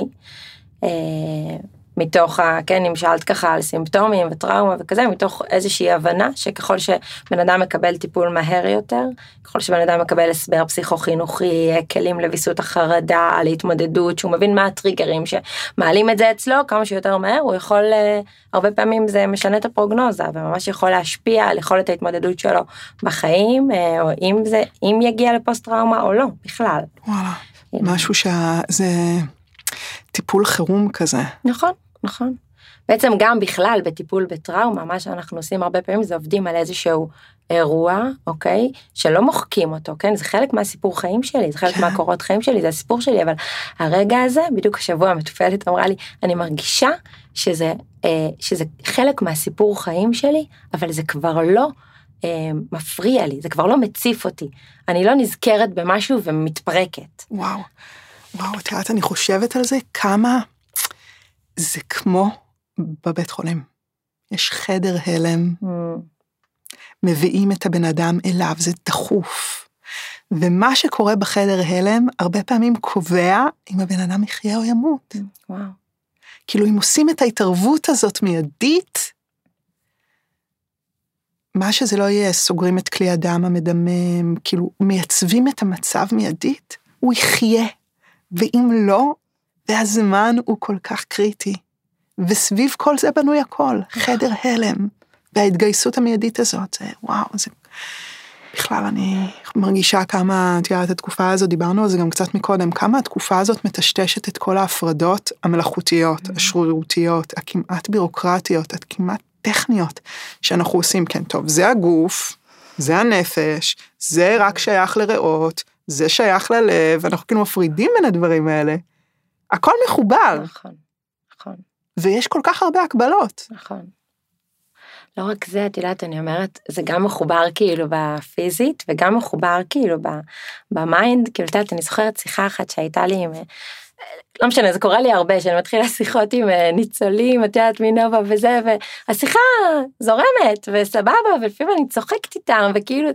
מתוך, כן, אם שאלת ככה על סימפטומים וטראומה וכזה, מתוך איזושהי הבנה שככל שבן אדם מקבל טיפול מהר יותר, ככל שבן אדם מקבל הסבר פסיכו-חינוכי, כלים לביסות החרדה, להתמודדות, שהוא מבין מה הטריגרים שמעלים את זה אצלו כמה שיותר מהר, הוא יכול, הרבה פעמים זה משנה את הפרוגנוזה, וממש יכול להשפיע על יכולת ההתמודדות שלו בחיים, או אם יגיע לפוסט טראומה או לא, בכלל. וואלה, משהו שזה טיפול חירום כזה. נכון. נכון. בעצם גם בכלל בטיפול בטראומה, מה שאנחנו עושים הרבה פעמים זה עובדים על איזשהו אירוע, אוקיי? שלא מוחקים אותו, כן? זה חלק מהסיפור חיים שלי, זה חלק מהקורות חיים שלי, זה הסיפור שלי, אבל הרגע הזה, בדיוק השבוע המטופלת אמרה לי, אני מרגישה שזה חלק מהסיפור חיים שלי, אבל זה כבר לא מפריע לי, זה כבר לא מציף אותי. אני לא נזכרת במשהו ומתפרקת. וואו, את יודעת, אני חושבת על זה, כמה זה כמו בבית חולים. יש חדר הלם, מביאים את הבן אדם אליו, זה דחוף. ומה שקורה בחדר הלם, הרבה פעמים קובע אם הבן אדם יחיה או ימות. וואו. כאילו, אם עושים את ההתערבות הזאת מיידית, מה שזה לא יהיה, סוגרים את כלי הדם המדמם, כאילו, מייצבים את המצב מיידית, הוא יחיה. ואם לא, והזמן הוא כל כך קריטי, וסביב כל זה בנוי הכל, חדר הלם, וההתגייסות המיידית הזאת, זה וואו, זה בכלל אני מרגישה כמה, תראה, את התקופה הזאת, דיברנו על זה גם קצת מקודם, כמה התקופה הזאת מטשטשת את כל ההפרדות המלאכותיות, השרירותיות, הכמעט בירוקרטיות, הכמעט טכניות, שאנחנו עושים, כן, טוב, זה הגוף, זה הנפש, זה רק שייך לריאות, זה שייך ללב, אנחנו כאילו מפרידים בין הדברים האלה, הכל מחובר. נכון, נכון. ויש כל כך הרבה הקבלות. נכון. לא רק זה, את יודעת, אני אומרת, זה גם מחובר כאילו בפיזית, וגם מחובר כאילו במיינד, כאילו, את יודעת, אני זוכרת שיחה אחת שהייתה לי עם, לא משנה, זה קורה לי הרבה, שאני מתחילה שיחות עם ניצולים, את יודעת, מנובה וזה, והשיחה זורמת, וסבבה, ולפעמים אני צוחקת איתם, וכאילו,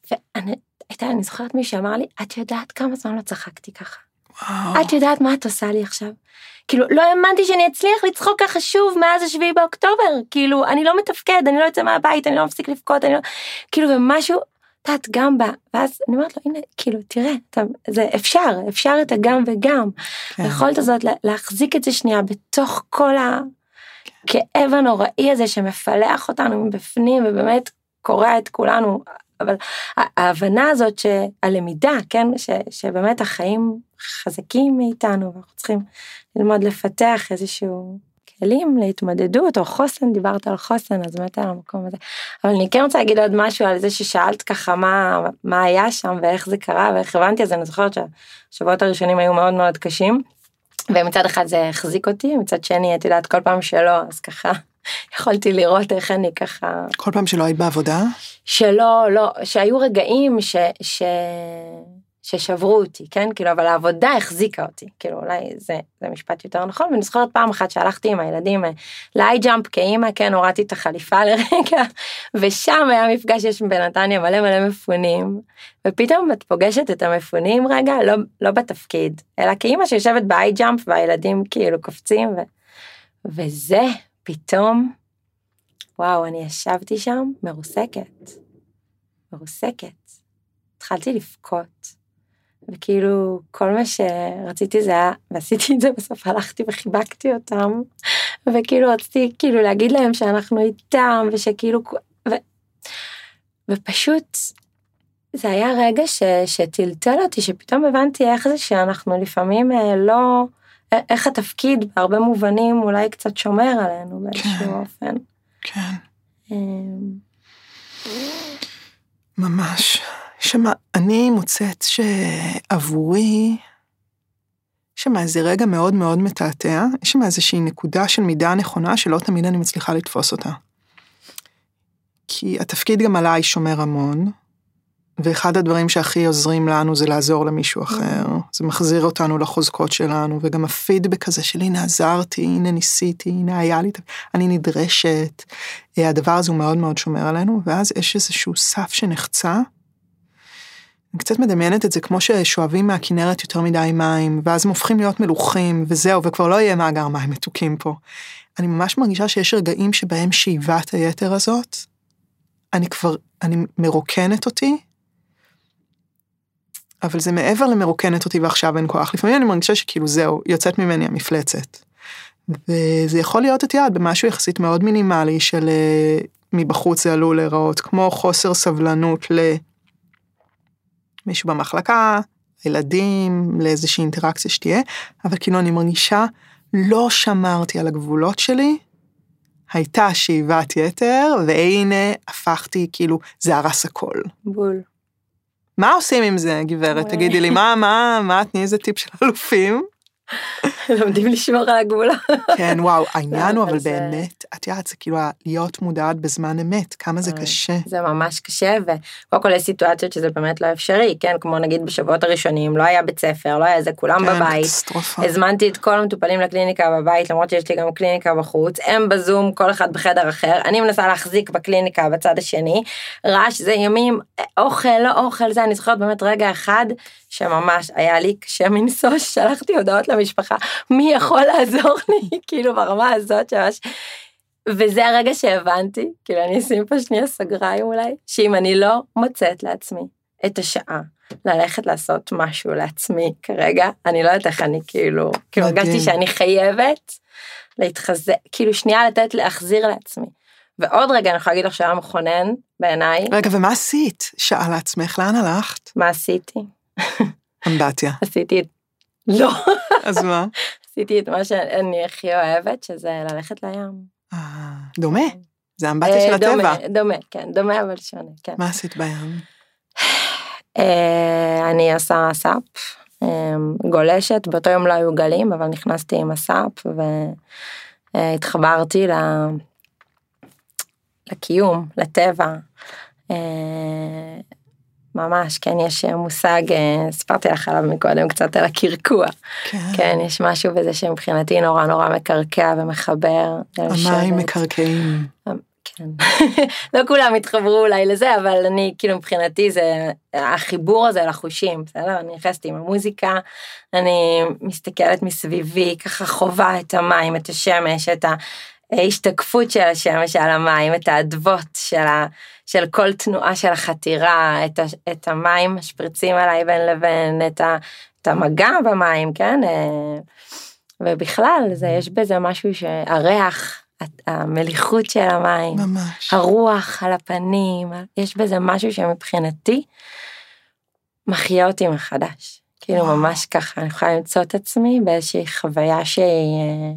אני זוכרת מי שאמר לי, את יודעת כמה זמן לא צחקתי ככה. את יודעת מה את עושה לי עכשיו? כאילו, לא האמנתי שאני אצליח לצחוק ככה שוב מאז השביעי באוקטובר, כאילו, אני לא מתפקד, אני לא יוצא מהבית, אני לא מפסיק לבכות, כאילו, ומשהו, תת גם בה, ואז אני אומרת לו, הנה, כאילו, תראה, זה אפשר את הגם וגם, היכולת הזאת להחזיק את זה שנייה, בתוך כל הכאב הנוראי הזה, שמפלח אותנו מבפנים, ובאמת קורע את כולנו, אבל ההבנה הזאת שהלמידה, כן, שבאמת החיים חזקים מאיתנו, ואנחנו צריכים ללמוד לפתח איזשהו כלים להתמודדות, או חוסן, דיברת על חוסן, אז באמת על המקום הזה. אבל אני כן רוצה להגיד עוד משהו על זה ששאלת ככה מה היה שם, ואיך זה קרה, ואיך הבנתי, אז אני זוכרת שהשבועות הראשונים היו מאוד מאוד קשים, ומצד אחד זה החזיק אותי, מצד שני, את יודעת, כל פעם שלא, אז ככה, יכולתי לראות איך אני ככה... כל פעם שלא היית בעבודה? שלא, לא, שהיו רגעים ששברו אותי, כן? כאילו, אבל העבודה החזיקה אותי, כאילו, אולי זה משפט יותר נכון, ואני זוכרת פעם אחת שהלכתי עם הילדים לאי ג'אמפ כאימא, כן, הורדתי את החליפה לרגע, ושם היה מפגש שיש בנתניה מלא מפונים, ופתאום את פוגשת את המפונים רגע, לא בתפקיד, אלא כאימא שיושבת באי ג'אמפ, והילדים כאילו קופצים, וזה פתאום, וואו, אני ישבתי שם מרוסקת, התחלתי לבכות, וכאילו כל מה שרציתי זה היה, ועשיתי את זה בסוף, הלכתי וחיבקתי אותם, וכאילו רציתי כאילו להגיד להם שאנחנו איתם, ושכאילו, ופשוט זה היה רגע שטלטל אותי, שפתאום הבנתי איך זה שאנחנו לפעמים לא, איך התפקיד בהרבה מובנים אולי קצת שומר עלינו באיזשהו אופן. כן. ממש. אני מוצאת שעבורי, שמה איזה רגע מאוד מאוד מתעתע, יש שמה איזושהי נקודה של מידה נכונה, שלא תמיד אני מצליחה לתפוס אותה. כי התפקיד גם עליי שומר המון, ואחד הדברים שהכי עוזרים לנו זה לעזור למישהו אחר, זה מחזיר אותנו לחוזקות שלנו, וגם הפידבק הזה של הנה עזרתי, הנה ניסיתי, הנה היה לי, אני נדרשת, הדבר הזה הוא מאוד מאוד שומר עלינו, ואז יש איזשהו סף שנחצה, אני קצת מדמיינת את זה כמו ששואבים מהכינרת יותר מדי מים, ואז הם הופכים להיות מלוכים, וזהו, וכבר לא יהיה מאגר מים מתוקים פה. אני ממש מרגישה שיש רגעים שבהם שאיבת היתר הזאת, אני מרוקנת אותי, אבל זה מעבר למרוקנת אותי ועכשיו אין כוח. לפעמים אני מרגישה שכאילו זהו, יוצאת ממני המפלצת. וזה יכול להיות את יד במשהו יחסית מאוד מינימלי של מבחוץ זה עלול להיראות, כמו חוסר סבלנות למישהו במחלקה, ילדים, לאיזושהי אינטראקציה שתהיה, אבל כאילו אני מרגישה לא שמרתי על הגבולות שלי, הייתה שאיבת יתר, והנה הפכתי כאילו זה הרס הכל. בול. מה עושים עם זה, גברת? תגידי לי, מה, תני איזה טיפ של אלופים? לומדים לשמור על הגבולה. כן, וואו, העניין הוא, אבל באמת, את יודעת, זה כאילו להיות מודעת בזמן אמת, כמה זה קשה. זה ממש קשה, וקודם כל יש סיטואציות שזה באמת לא אפשרי, כן, כמו נגיד בשבועות הראשונים, לא היה בית ספר, לא היה זה, כולם בבית. הזמנתי את כל המטופלים לקליניקה בבית, למרות שיש לי גם קליניקה בחוץ, הם בזום, כל אחד בחדר אחר, אני מנסה להחזיק בקליניקה בצד השני, רעש, זה ימים, אוכל, לא אוכל, זה, אני זוכרת באמת רגע אחד, שממש היה לי קשה מנשוא, שלחתי הודעות למשפחה, מי יכול לעזור לי, כאילו ברמה הזאת שמש, וזה הרגע שהבנתי, כאילו אני אשים פה שנייה סגריים אולי, שאם אני לא מוצאת לעצמי את השעה, ללכת לעשות משהו לעצמי כרגע, אני לא יודעת איך אני כאילו הרגשתי שאני חייבת להתחזק, כאילו שנייה להחזיר לעצמי, ועוד רגע אני יכולה להגיד לך שהיה מכונן בעיניי. רגע, ומה עשית? שאלה לעצמך, לאן הלכת? מה עשיתי? אמבטיה. עשיתי את... לא. אז מה? עשיתי את מה שאני הכי אוהבת, שזה ללכת לים. דומה. זה אמבטיה של הטבע. דומה, כן. דומה אבל שונה, כן. מה עשית בים? אני עושה סאפ, גולשת, באותו יום לא היו גלים, אבל נכנסתי עם הסאפ, והתחברתי לקיום, לטבע, ממש, כן, יש מושג, ספרתי לך עליו מקודם קצת על הקרקוע, כן, יש משהו בזה שמבחינתי נורא נורא מקרקע ומחבר. המים מקרקעים. כן, לא כולם התחברו אולי לזה, אבל אני, כאילו מבחינתי זה, החיבור הזה לחושים, בסדר? אני נכנסת עם המוזיקה, אני מסתכלת מסביבי, ככה חובה את המים, את השמש, את ההשתקפות של השמש על המים, את האדוות של כל תנועה של החתירה, את המים משפריצים עליי בין לבין, את המגע במים, כן? ובכלל, יש בזה משהו שהריח, המליחות של המים, ממש. הרוח על הפנים, יש בזה משהו שמבחינתי מחיה אותי מחדש. כאילו ממש ככה, אני יכולה למצוא את עצמי באיזושהי חוויה שהיא...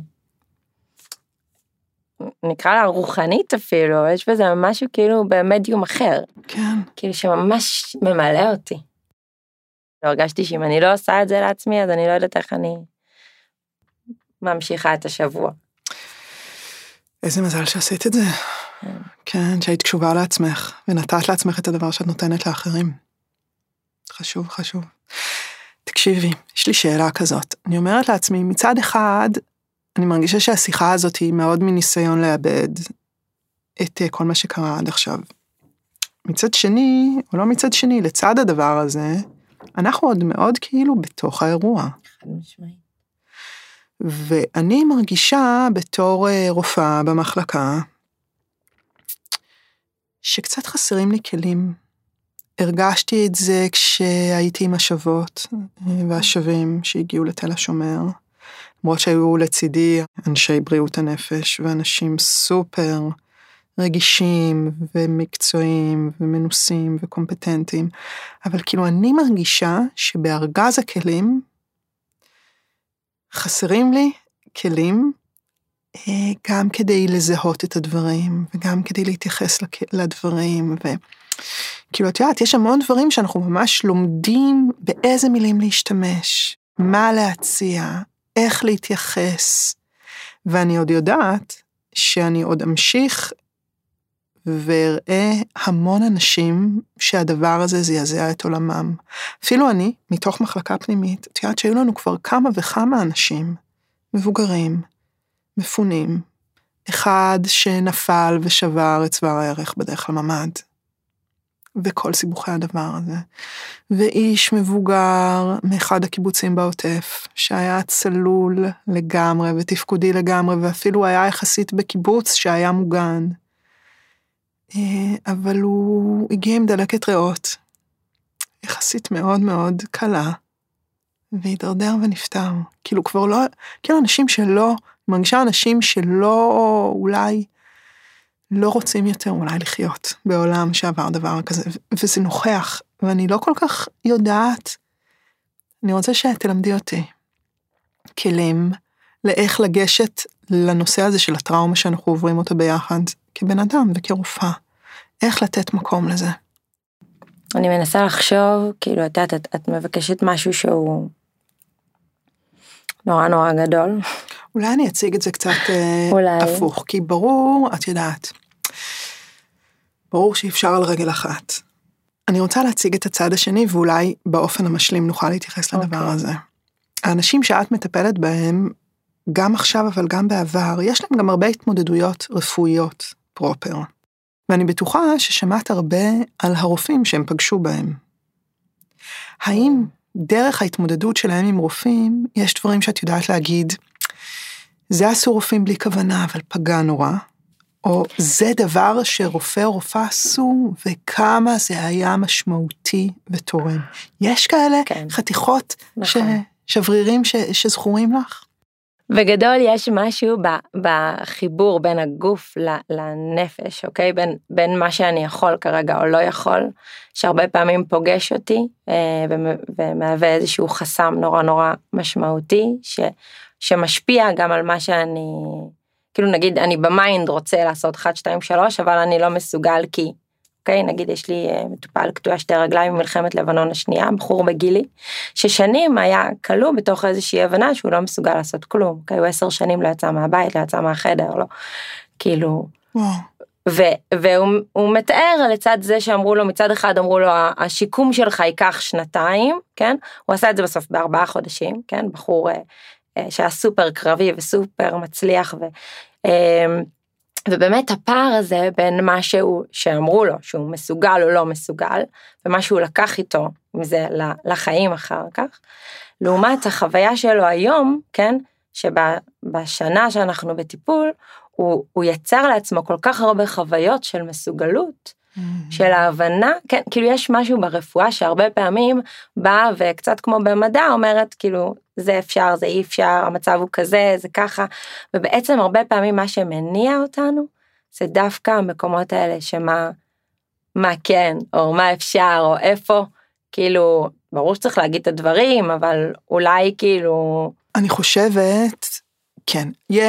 נקרא לה רוחנית אפילו, יש בזה משהו כאילו במדיום אחר. כן. כאילו שממש ממלא אותי. הרגשתי שאם אני לא עושה את זה לעצמי, אז אני לא יודעת איך אני ממשיכה את השבוע. איזה מזל שעשית את זה. כן, שהיית קשובה לעצמך, ונתת לעצמך את הדבר שאת נותנת לאחרים. חשוב, חשוב. תקשיבי, יש לי שאלה כזאת. אני אומרת לעצמי, מצד אחד, אני מרגישה שהשיחה הזאת היא מאוד מניסיון לאבד את כל מה שקרה עד עכשיו. מצד שני, או לא מצד שני, לצד הדבר הזה, אנחנו עוד מאוד כאילו בתוך האירוע. חד משמעית. ואני מרגישה בתור רופאה במחלקה, שקצת חסרים לי כלים. הרגשתי את זה כשהייתי עם השבות והשבים שהגיעו לתל השומר, למרות שהיו לצידי אנשי בריאות הנפש, ואנשים סופר רגישים ומקצועיים ומנוסים וקומפטנטים, אבל כאילו אני מרגישה שבארגז הכלים, חסרים לי כלים, גם כדי לזהות את הדברים, וגם כדי להתייחס לדברים, וכאילו את יודעת, יש המון דברים שאנחנו ממש לומדים באיזה מילים להשתמש, מה להציע, איך להתייחס, ואני עוד יודעת שאני עוד אמשיך וראה המון אנשים שהדבר הזה זעזע את עולמם. אפילו אני, מתוך מחלקה פנימית, את יודעת שהיו לנו כבר כמה וכמה אנשים, מבוגרים, מפונים, אחד שנפל ושבר את צוואר הערך בדרך לממד, וכל סיבוכי הדבר הזה, ואיש מבוגר מאחד הקיבוצים בעוטף, שהיה צלול לגמרי ותפקודי לגמרי, ואפילו היה יחסית בקיבוץ שהיה מוגן, אבל הוא הגיע עם דלקת ריאות, יחסית מאוד מאוד קלה, והתדרדר ונפטר. כאילו כבר לא, כאילו אנשים שלא, מרגישה אנשים שלא, אולי, לא רוצים יותר אולי לחיות בעולם שעבר דבר כזה, וזה נוכח, ואני לא כל כך יודעת, אני רוצה שתלמדי אותי כלים לאיך לגשת לנושא הזה של הטראומה שאנחנו עוברים אותה ביחד, כבן אדם וכרופאה, איך לתת מקום לזה. אני מנסה לחשוב, כאילו את מבקשת משהו שהוא נורא נורא גדול. אולי אני אציג את זה קצת הפוך, כי ברור, את יודעת, ברור שאי אפשר על רגל אחת. אני רוצה להציג את הצד השני, ואולי באופן המשלים נוכל להתייחס לדבר הזה. האנשים שאת מטפלת בהם, גם עכשיו אבל גם בעבר, יש להם גם הרבה התמודדויות רפואיות פרופר. ואני בטוחה ששמעת הרבה על הרופאים שהם פגשו בהם. האם דרך ההתמודדות שלהם עם רופאים, יש דברים שאת יודעת להגיד, זה עשו רופאים בלי כוונה, אבל פגע נורא, או זה דבר שרופא או רופאה עשו, וכמה זה היה משמעותי ותורם. יש כאלה חתיכות שברירים שזכורים לך? וגדול יש משהו בחיבור בין הגוף לנפש, אוקיי? בין מה שאני יכול כרגע או לא יכול, שהרבה פעמים פוגש אותי, ומהווה איזשהו חסם נורא נורא משמעותי, שמשפיע גם על מה שאני, כאילו נגיד אני במיינד רוצה לעשות 1, 2, 3, אבל אני לא מסוגל כי, אוקיי, נגיד יש לי מטופל קטוע 2 רגליים ממלחמת לבנון השנייה, בחור בגילי, ששנים היה כלוא בתוך איזושהי הבנה שהוא לא מסוגל לעשות כלום, אוקיי, הוא 10 שנים לא יצא מהבית, לא יצא מהחדר, לא, כאילו, והוא מתאר לצד זה שאמרו לו, מצד אחד אמרו לו, השיקום שלך ייקח 2, כן, הוא עשה את זה בסוף ב4 חודשים, כן, בחור שהיה סופר קרבי וסופר מצליח, ובאמת הפער הזה בין משהו שאמרו לו שהוא מסוגל או לא מסוגל, ומה שהוא לקח איתו מזה לחיים אחר כך, לעומת החוויה שלו היום, כן, שבשנה שאנחנו בטיפול, הוא יצר לעצמו כל כך הרבה חוויות של מסוגלות, של ההבנה, כן, כאילו יש משהו ברפואה שהרבה פעמים בא וקצת כמו במדע אומרת, כאילו זה אפשר, זה אי אפשר, המצב הוא כזה, זה ככה, ובעצם הרבה פעמים מה שמניע אותנו, זה דווקא המקומות האלה שמה כן, או מה אפשר, או איפה, כאילו, ברור שצריך להגיד את הדברים, אבל אולי כאילו... אני חושבת, כן,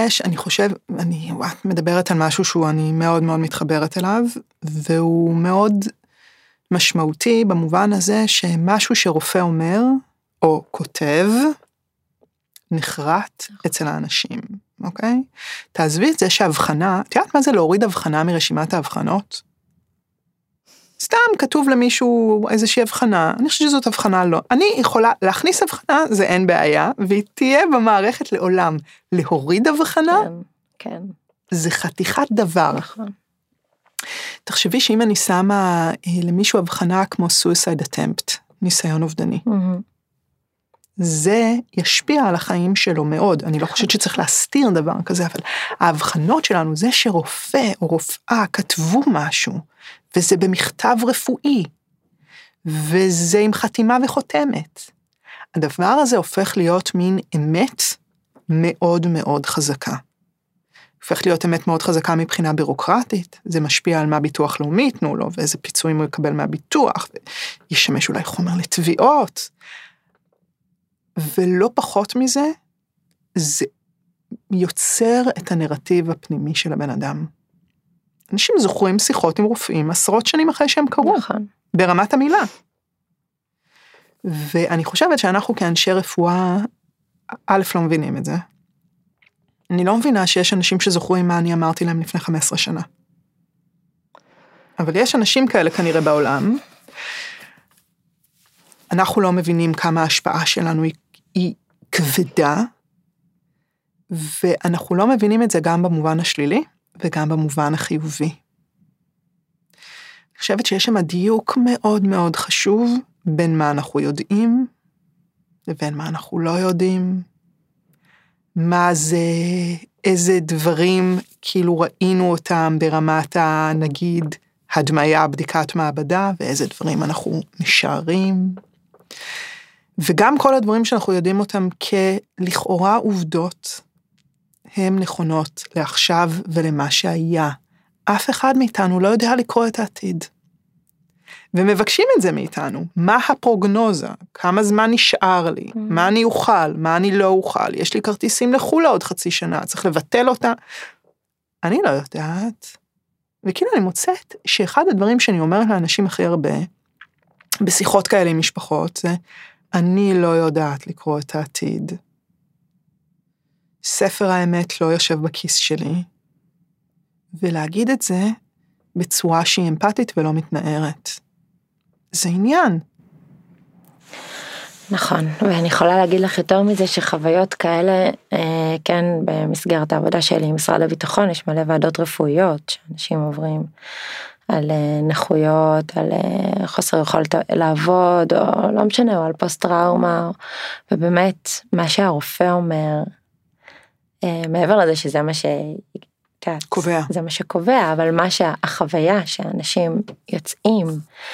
את מדברת על משהו שאני מאוד מאוד מתחברת אליו, והוא מאוד משמעותי במובן הזה שמשהו שרופא אומר, או כותב, נחרט אצל האנשים, אוקיי? תעזבי את זה שההבחנה, את יודעת מה זה להוריד הבחנה מרשימת ההבחנות? סתם כתוב למישהו איזושהי הבחנה, אני חושבת שזאת הבחנה לא. אני יכולה להכניס הבחנה, זה אין בעיה, והיא תהיה במערכת לעולם. להוריד הבחנה, כן. זה חתיכת דבר. תחשבי שאם אני שמה למישהו הבחנה כמו suicide attempt, ניסיון אובדני, זה ישפיע על החיים שלו מאוד. אני לא חושבת שצריך להסתיר דבר כזה, אבל ההבחנות שלנו, זה שרופא או רופאה כתבו משהו, וזה במכתב רפואי, וזה עם חתימה וחותמת. הדבר הזה הופך להיות מין אמת מאוד מאוד חזקה. הופך להיות אמת מאוד חזקה מבחינה בירוקרטית, זה משפיע על מה ביטוח לאומי יתנו לו, ואיזה פיצויים הוא יקבל מהביטוח, וישמש אולי חומר לתביעות, ולא פחות מזה, זה יוצר את הנרטיב הפנימי של הבן אדם. אנשים זוכרים שיחות עם רופאים 10 שנים אחרי שהם קרו, נכון. ברמת המילה. ואני חושבת שאנחנו כאנשי רפואה, א' לא מבינים את זה. אני לא מבינה שיש אנשים שזוכרים מה אני אמרתי להם לפני 15 שנה. אבל יש אנשים כאלה כנראה בעולם. אנחנו לא מבינים כמה ההשפעה שלנו היא כבדה, ואנחנו לא מבינים את זה גם במובן השלילי, וגם במובן החיובי. אני חושבת שיש שם דיוק מאוד מאוד חשוב, בין מה אנחנו יודעים, לבין מה אנחנו לא יודעים, מה זה, איזה דברים כאילו ראינו אותם ברמת נגיד הדמיה, בדיקת מעבדה, ואיזה דברים אנחנו משערים. וגם כל הדברים שאנחנו יודעים אותם כלכאורה עובדות, הן נכונות לעכשיו ולמה שהיה. אף אחד מאיתנו לא יודע לקרוא את העתיד. ומבקשים את זה מאיתנו. מה הפרוגנוזה? כמה זמן נשאר לי? מה אני אוכל? מה אני לא אוכל? יש לי כרטיסים לחול עוד חצי שנה, צריך לבטל אותה. אני לא יודעת. וכאילו אני מוצאת שאחד הדברים שאני אומרת לאנשים הכי הרבה, בשיחות כאלה עם משפחות, זה, אני לא יודעת לקרוא את העתיד. ספר האמת לא יושב בכיס שלי, ולהגיד את זה בצורה שהיא אמפתית ולא מתנערת. זה עניין. נכון, ואני יכולה להגיד לך יותר מזה שחוויות כאלה, כן, במסגרת העבודה שלי עם משרד הביטחון, יש מלא ועדות רפואיות שאנשים עוברים על נכויות, על חוסר יכולת לעבוד, או לא משנה, או על פוסט-טראומה, ובאמת, מה שהרופא אומר, מעבר לזה שזה מה קובע. זה מה שקובע, אבל מה שהחוויה שאנשים יוצאים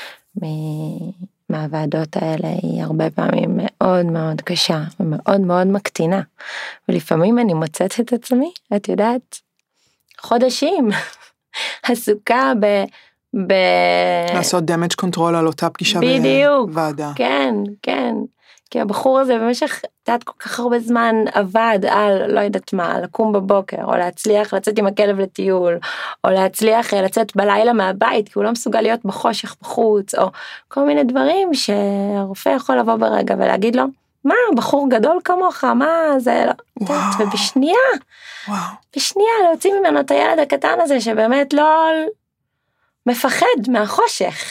מהוועדות האלה היא הרבה פעמים מאוד מאוד קשה ומאוד מאוד מקטינה, ולפעמים אני מוצאת את עצמי, את יודעת, חודשים עסוקה לעשות damage control על אותה פגישה בדיוק, בוועדה. כן, כן. כי הבחור הזה במשך, תעת כל כך הרבה זמן עבד על, לא יודעת מה, לקום בבוקר, או להצליח לצאת עם הכלב לטיול, או להצליח לצאת בלילה מהבית, כי הוא לא מסוגל להיות בחושך בחוץ, או כל מיני דברים שהרופא יכול לבוא ברגע ולהגיד לו, מה, בחור גדול כמוך, מה, זה לא, ובשנייה להוציא ממנו את הילד הקטן הזה, שבאמת לא מפחד מהחושך.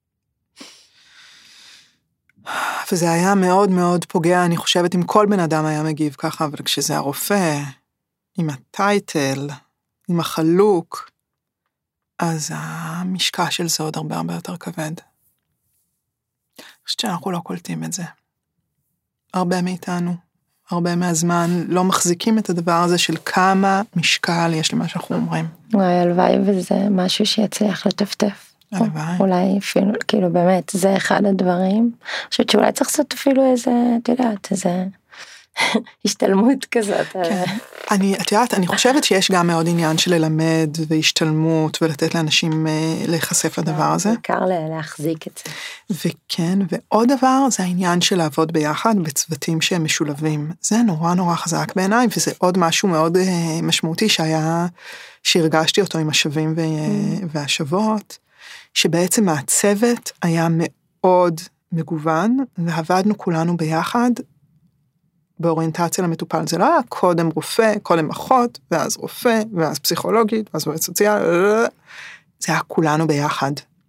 וזה היה מאוד מאוד פוגע, אני חושבת, אם כל בן אדם היה מגיב ככה, אבל כשזה הרופא, עם הטייטל, עם החלוק, אז המשקע של זה עוד הרבה הרבה יותר כבד. אני חושבת שאנחנו לא קולטים את זה. הרבה מאיתנו, הרבה מהזמן, לא מחזיקים את הדבר הזה של כמה משקל יש למה שאנחנו אומרים. הלוואי וזה משהו שיצליח לטפטף. אולי אפילו, כאילו באמת, זה אחד הדברים. אני חושבת שאולי צריך לעשות אפילו איזה, את יודעת, איזה השתלמות כזאת. את יודעת, אני חושבת שיש גם מאוד עניין של ללמד והשתלמות, ולתת לאנשים להיחשף לדבר הזה. בעיקר להחזיק את זה. וכן, ועוד דבר, זה העניין של לעבוד ביחד, בצוותים שהם משולבים. זה נורא נורא חזק בעיניי, וזה עוד משהו מאוד משמעותי שהרגשתי אותו עם השווים והשוות, שבעצם הצוות היה מאוד מגוון, ועבדנו כולנו ביחד, באוריינטציה למטופל. זה לא היה קודם רופא, קודם אחות, ואז רופא, ואז פסיכולוגית, ואז עובד סוציאלי, זה היה כולנו ביחד.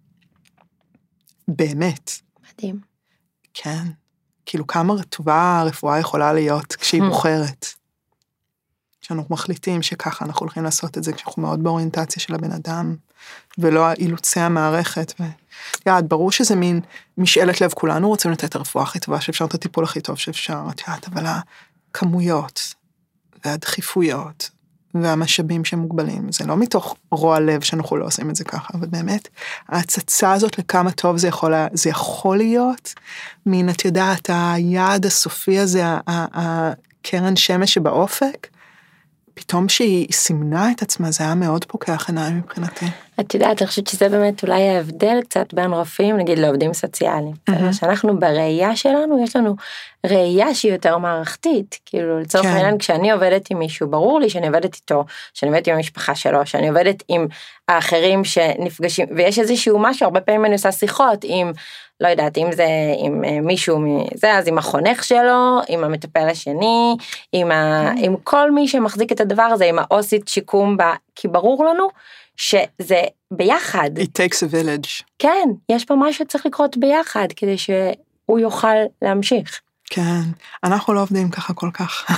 באמת. מדהים. כן. כאילו כמה רטובה הרפואה יכולה להיות כשהיא בוחרת. כשאנחנו מחליטים שככה אנחנו הולכים לעשות את זה, כשאנחנו מאוד באוריינטציה של הבן אדם, ולא אילוצי המערכת. יעד, ברור שזה מין משאלת לב, כולנו רוצים לתת את הרפואה הכי טובה שאפשר, את הטיפול הכי טוב שאפשר, אבל הכמויות, והדחיפויות, והמשאבים שמוגבלים, זה לא מתוך רוע לב שאנחנו לא עושים את זה ככה, אבל באמת, ההצצה הזאת לכמה טוב זה יכול להיות, מן את יודעת, היעד הסופי הזה, הקרן שמש שבאופק, פתאום שהיא סימנה את עצמה, זה היה מאוד פוקח עיניים מבחינתי. את יודעת, אני חושבת שזה באמת אולי ההבדל קצת בין רופאים, נגיד לעובדים סוציאליים. שאנחנו בראייה שלנו, יש לנו ראייה שהיא יותר מערכתית. כאילו, לצורך העניין, כשאני עובדת עם מישהו, ברור לי שאני עובדת איתו, שאני עובדת עם המשפחה שלו, שאני עובדת עם האחרים שנפגשים, ויש איזשהו משהו, הרבה פעמים אני עושה שיחות עם, לא יודעת, אם זה עם מישהו מזה, אז עם החונך שלו, עם המטפל השני, עם כל מי שמחזיק את הדבר הזה, עם האוסית שיקום כי ברור לנו שזה ביחד. It takes a village. כן, יש פה משהו שצריך לקרות ביחד, כדי שהוא יוכל להמשיך. כן, אנחנו לא עובדים ככה כל כך.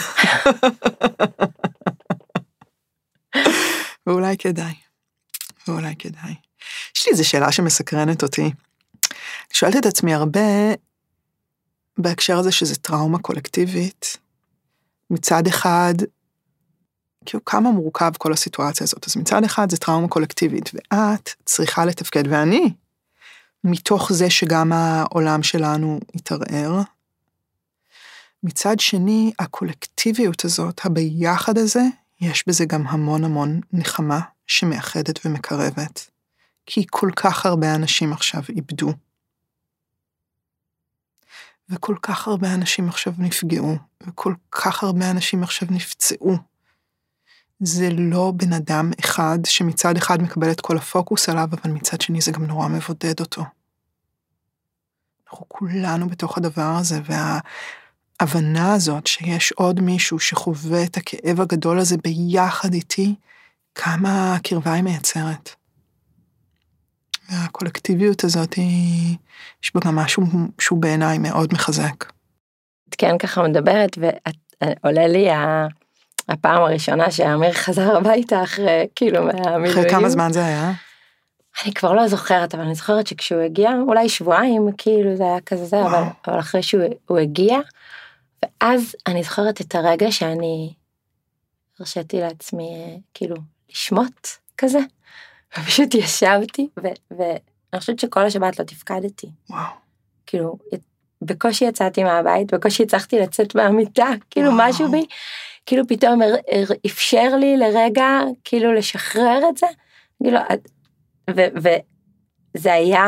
ואולי כדאי. יש לי איזו שאלה שמסקרנת אותי. אני שואלת את עצמי הרבה, בהקשר הזה שזה טראומה קולקטיבית, מצד אחד, כאילו כמה מורכב כל הסיטואציה הזאת, אז מצד אחד זה טראומה קולקטיבית, ואת צריכה לתפקד, ואני, מתוך זה שגם העולם שלנו יתערער, מצד שני, הקולקטיביות הזאת, הביחד הזה, יש בזה גם המון המון נחמה שמאחדת ומקרבת, כי כל כך הרבה אנשים עכשיו איבדו, וכל כך הרבה אנשים עכשיו נפגעו, וכל כך הרבה אנשים עכשיו נפצעו. זה לא בן אדם אחד שמצד אחד מקבל את כל הפוקוס עליו, אבל מצד שני זה גם נורא מבודד אותו. אנחנו כולנו בתוך הדבר הזה, וההבנה הזאת שיש עוד מישהו שחווה את הכאב הגדול הזה ביחד איתי, כמה קרבה היא מייצרת. והקולקטיביות הזאת יש בה גם משהו שהוא בעיניי מאוד מחזק. את כן ככה מדברת, ועולה לי הפעם הראשונה שאמיר חזר הביתה אחרי, כאילו, מהמילואים. אחרי כמה זמן זה היה? אני כבר לא זוכרת, אבל אני זוכרת שכשהוא הגיע, אולי שבועיים, כאילו זה היה כזה זה, אבל אחרי שהוא הגיע, ואז אני זוכרת את הרגע שאני הרשיתי לעצמי, כאילו, לשמות כזה, ופשוט ישבתי, ואני חושבת שכל השבת לא תפקדתי. וואו. כאילו, בקושי יצאתי מהבית, בקושי הצלחתי לצאת מהמיטה, כאילו משהו בי, כאילו פתאום אפשר לי לרגע, כאילו לשחרר את זה, כאילו, וזה היה,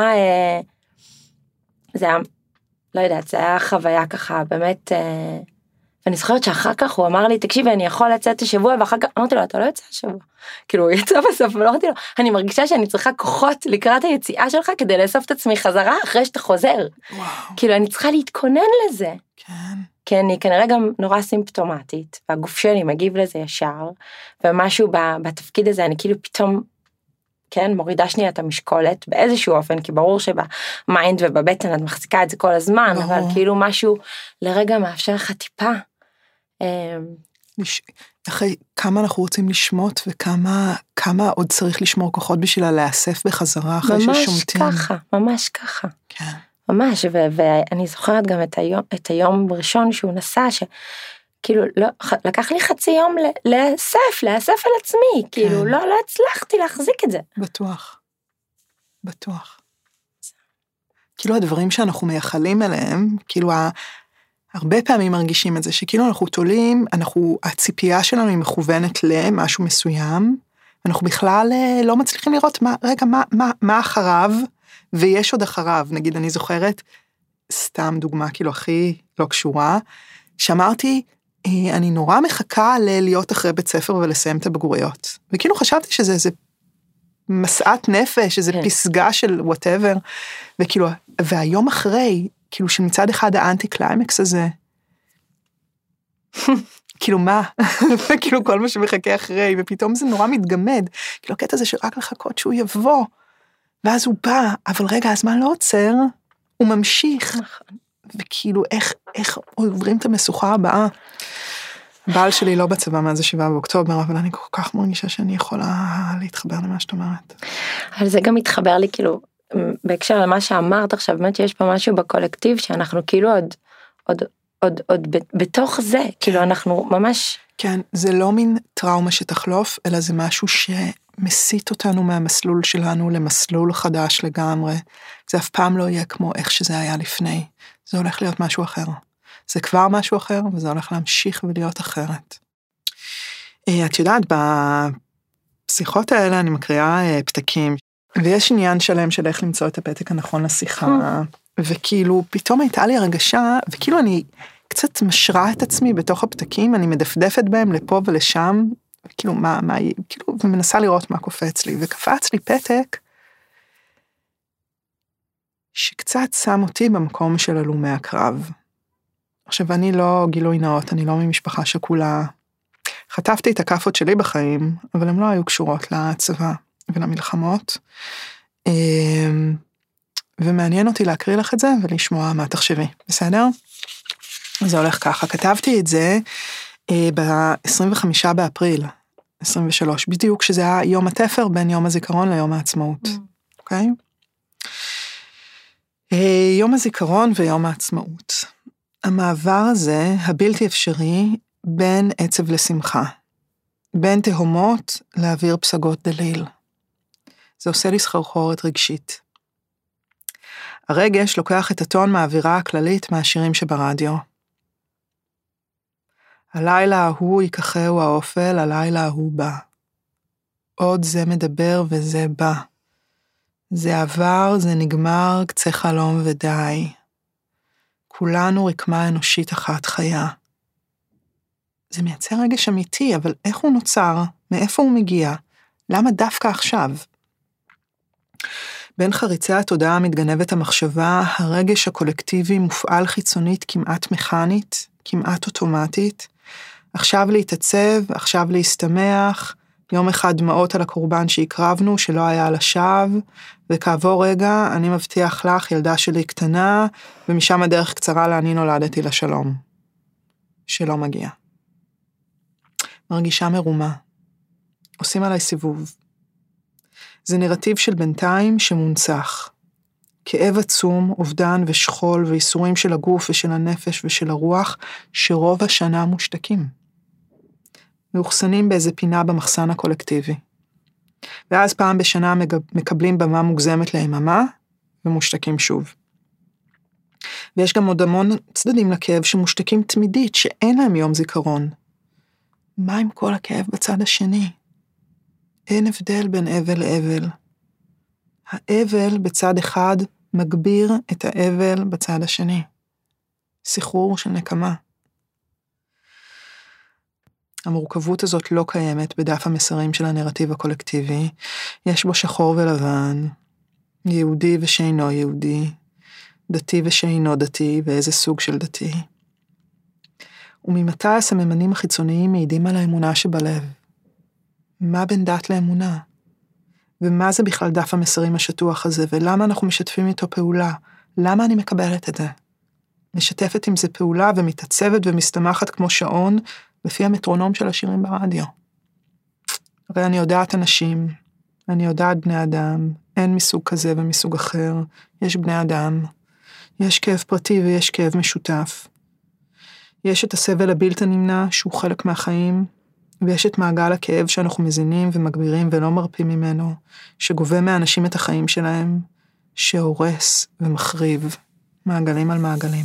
לא יודעת, זה היה חוויה ככה, באמת, ואני זוכרת שאחר כך הוא אמר לי, תקשיבי, אני יכול לצאת השבוע, ואחר כך אמרתי לו, אתה לא יצא השבוע. כאילו, הוא יצא בסוף, אבל אמרתי לו, אני מרגישה שאני צריכה כוחות לקראת היציאה שלך, כדי לאסוף את עצמי חזרה אחרי שאתה חוזר. וואו. כאילו, אני צריכה להתכונן לזה. כן. כי אני כנראה גם נורא סימפטומטית, והגוף שלי מגיב לזה ישר, ומשהו בתפקיד הזה, אני כאילו פתאום, כן, מורידה שנייה את המשקולת, באיזשהו אופן, כי ברור שבמיינד ובבטן את מחזיקה את זה כל הזמן, אבל כאילו משהו לרגע מאפשר לך טיפה. אחרי כמה אנחנו רוצים לשמות, וכמה עוד צריך לשמור כוחות בשביל להאסף בחזרה אחרי ששומטים. ממש ככה. כן. ממש, ואני זוכרת גם את היום הראשון שהוא נסע, שכאילו לא, לקח לי חצי יום לאסף על עצמי, כאילו לא הצלחתי להחזיק את זה. בטוח. כאילו הדברים שאנחנו מייחלים אליהם, כאילו הרבה פעמים מרגישים את זה, שכאילו אנחנו תולים, הציפייה שלנו היא מכוונת למשהו מסוים, ואנחנו בכלל לא מצליחים לראות מה אחריו, ויש עוד אחריו. נגיד, אני זוכרת, סתם דוגמה כאילו הכי לא קשורה, שאמרתי, אני נורא מחכה להיות אחרי בית ספר ולסיים את הבגרויות. וכאילו חשבתי שזה איזה מסעת נפש, איזה פסגה של whatever, וכאילו, והיום אחרי, כאילו שמצד אחד האנטי קליימקס הזה, כאילו מה? וכאילו כל מה שמחכה אחרי, ופתאום זה נורא מתגמד, כאילו הקטע הזה שרק לחכות שהוא יבוא, ואז הוא בא, אבל רגע, הזמן לא עוצר, הוא ממשיך, וכאילו איך עוברים את המשוכה הבאה. הבעל שלי לא בצבא מאז 7 באוקטובר, אבל אני כל כך מרגישה שאני יכולה להתחבר למה שאת אומרת. אבל זה גם מתחבר לי כאילו, בהקשר למה שאמרת עכשיו, באמת שיש פה משהו בקולקטיב, שאנחנו כאילו עוד בתוך זה, כאילו אנחנו ממש... כן, זה לא מין טראומה שתחלוף, אלא זה משהו שמסיט אותנו מהמסלול שלנו למסלול חדש לגמרי. זה אף פעם לא יהיה כמו איך שזה היה לפני. זה הולך להיות משהו אחר. זה כבר משהו אחר, וזה הולך להמשיך ולהיות אחרת. את יודעת, בשיחות האלה אני מקריאה פתקים, ויש עניין שלם של איך למצוא את הפתק הנכון לשיחה, וכאילו פתאום הייתה לי הרגשה, וכאילו אני קצת משרה את עצמי בתוך הפתקים, אני מדפדפת בהם לפה ולשם, וכאילו כאילו, ומנסה לראות מה קופץ לי, וקפץ לי פתק, שקצת שם אותי במקום של הלומי הקרב. עכשיו, אני לא גילוי נאות, אני לא ממשפחה שכולה, חטפתי את הכאפות שלי בחיים, אבל הן לא היו קשורות לצבא ולמלחמות. ומעניין אותי להקריא לך את זה ולשמוע מה תחשבי, בסדר? זה הולך ככה, כתבתי את זה ב-25 באפריל 23, בדיוק שזה היה יום התפר בין יום הזיכרון ליום העצמאות, אוקיי? יום הזיכרון ויום העצמאות. המעבר הזה, הבלתי אפשרי, בין עצב לשמחה, בין תהומות להעביר פסגות דליל. זה עושה לי סחרחורת רגשית. הרגש לוקח את הטון מהאווירה הכללית מהשירים שברדיו. הלילה ההוא ייקחהו האופל, הלילה ההוא בא. עוד זה מדבר וזה בא. זה עבר, זה נגמר, קצה חלום ודי. כולנו רקמה אנושית אחת חיה. זה מייצר רגש אמיתי, אבל איך הוא נוצר? מאיפה הוא מגיע? למה דווקא עכשיו? בין חריצי התודעה מתגנבת המחשבה, הרגש הקולקטיבי מופעל חיצונית כמעט מכנית, כמעט אוטומטית. עכשיו להתעצב, עכשיו להסתמך, יום אחד דמעות על הקורבן שהקרבנו, שלא היה על השווא, וכעבור רגע אני מבטיח לך, ילדה שלי קטנה, ומשם הדרך קצרה לאני נולדתי לשלום. שלא מגיע. מרגישה מרומה. עושים עליי סיבוב. זה נרטיב של בינתיים שמונצח. כאב עצום, אובדן ושכול ואיסורים של הגוף ושל הנפש ושל הרוח, שרוב השנה מושתקים. מאוחסנים באיזה פינה במחסן הקולקטיבי. ואז פעם בשנה מקבלים במה מוגזמת ליממה, ומושתקים שוב. ויש גם עוד המון צדדים לכאב שמושתקים תמידית, שאין להם יום זיכרון. מה עם כל הכאב בצד השני? אין הבדל בין אבל לאבל. האבל בצד אחד מגביר את האבל בצד השני. סחרור של נקמה. המורכבות הזאת לא קיימת בדף המסרים של הנרטיב הקולקטיבי. יש בו שחור ולבן, יהודי ושאינו יהודי, דתי ושאינו דתי, ואיזה סוג של דתי. וממתי הסממנים החיצוניים מעידים על האמונה שבלב? מה בין דת לאמונה? ומה זה בכלל דף המסרים השטוח הזה, ולמה אנחנו משתפים איתו פעולה? למה אני מקבלת את זה? משתפת עם זה פעולה ומתעצבת ומסתמכת כמו שעון, לפי המטרונום של השירים ברדיו. הרי אני יודעת אנשים, אני יודעת בני אדם, אין מסוג כזה ומסוג אחר, יש בני אדם, יש כאב פרטי ויש כאב משותף. יש את הסבל הבלתי נמנע שהוא חלק מהחיים, ויש את מעגל הכאב שאנחנו מזינים ומגבירים ולא מרפים ממנו, שגובה מהאנשים את החיים שלהם, שהורס ומחריב, מעגלים על מעגלים.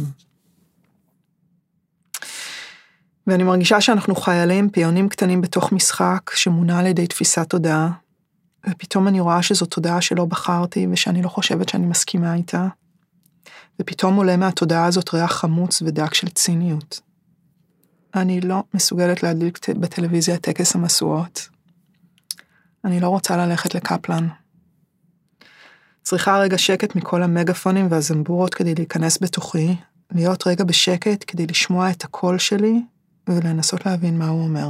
ואני מרגישה שאנחנו חיילים, פיונים קטנים בתוך משחק, שמונה על ידי תפיסת תודעה, ופתאום אני רואה שזו תודעה שלא בחרתי, ושאני לא חושבת שאני מסכימה איתה, ופתאום עולה מהתודעה הזאת ריח חמוץ ודק של ציניות. אני לא מסוגלת להדליק בטלוויזיה טקס המשואות. אני לא רוצה ללכת לקפלן. צריכה רגע שקט מכל המגפונים והזמבורות כדי להיכנס בתוכי, להיות רגע בשקט כדי לשמוע את הקול שלי, ולנסות להבין מה הוא אומר.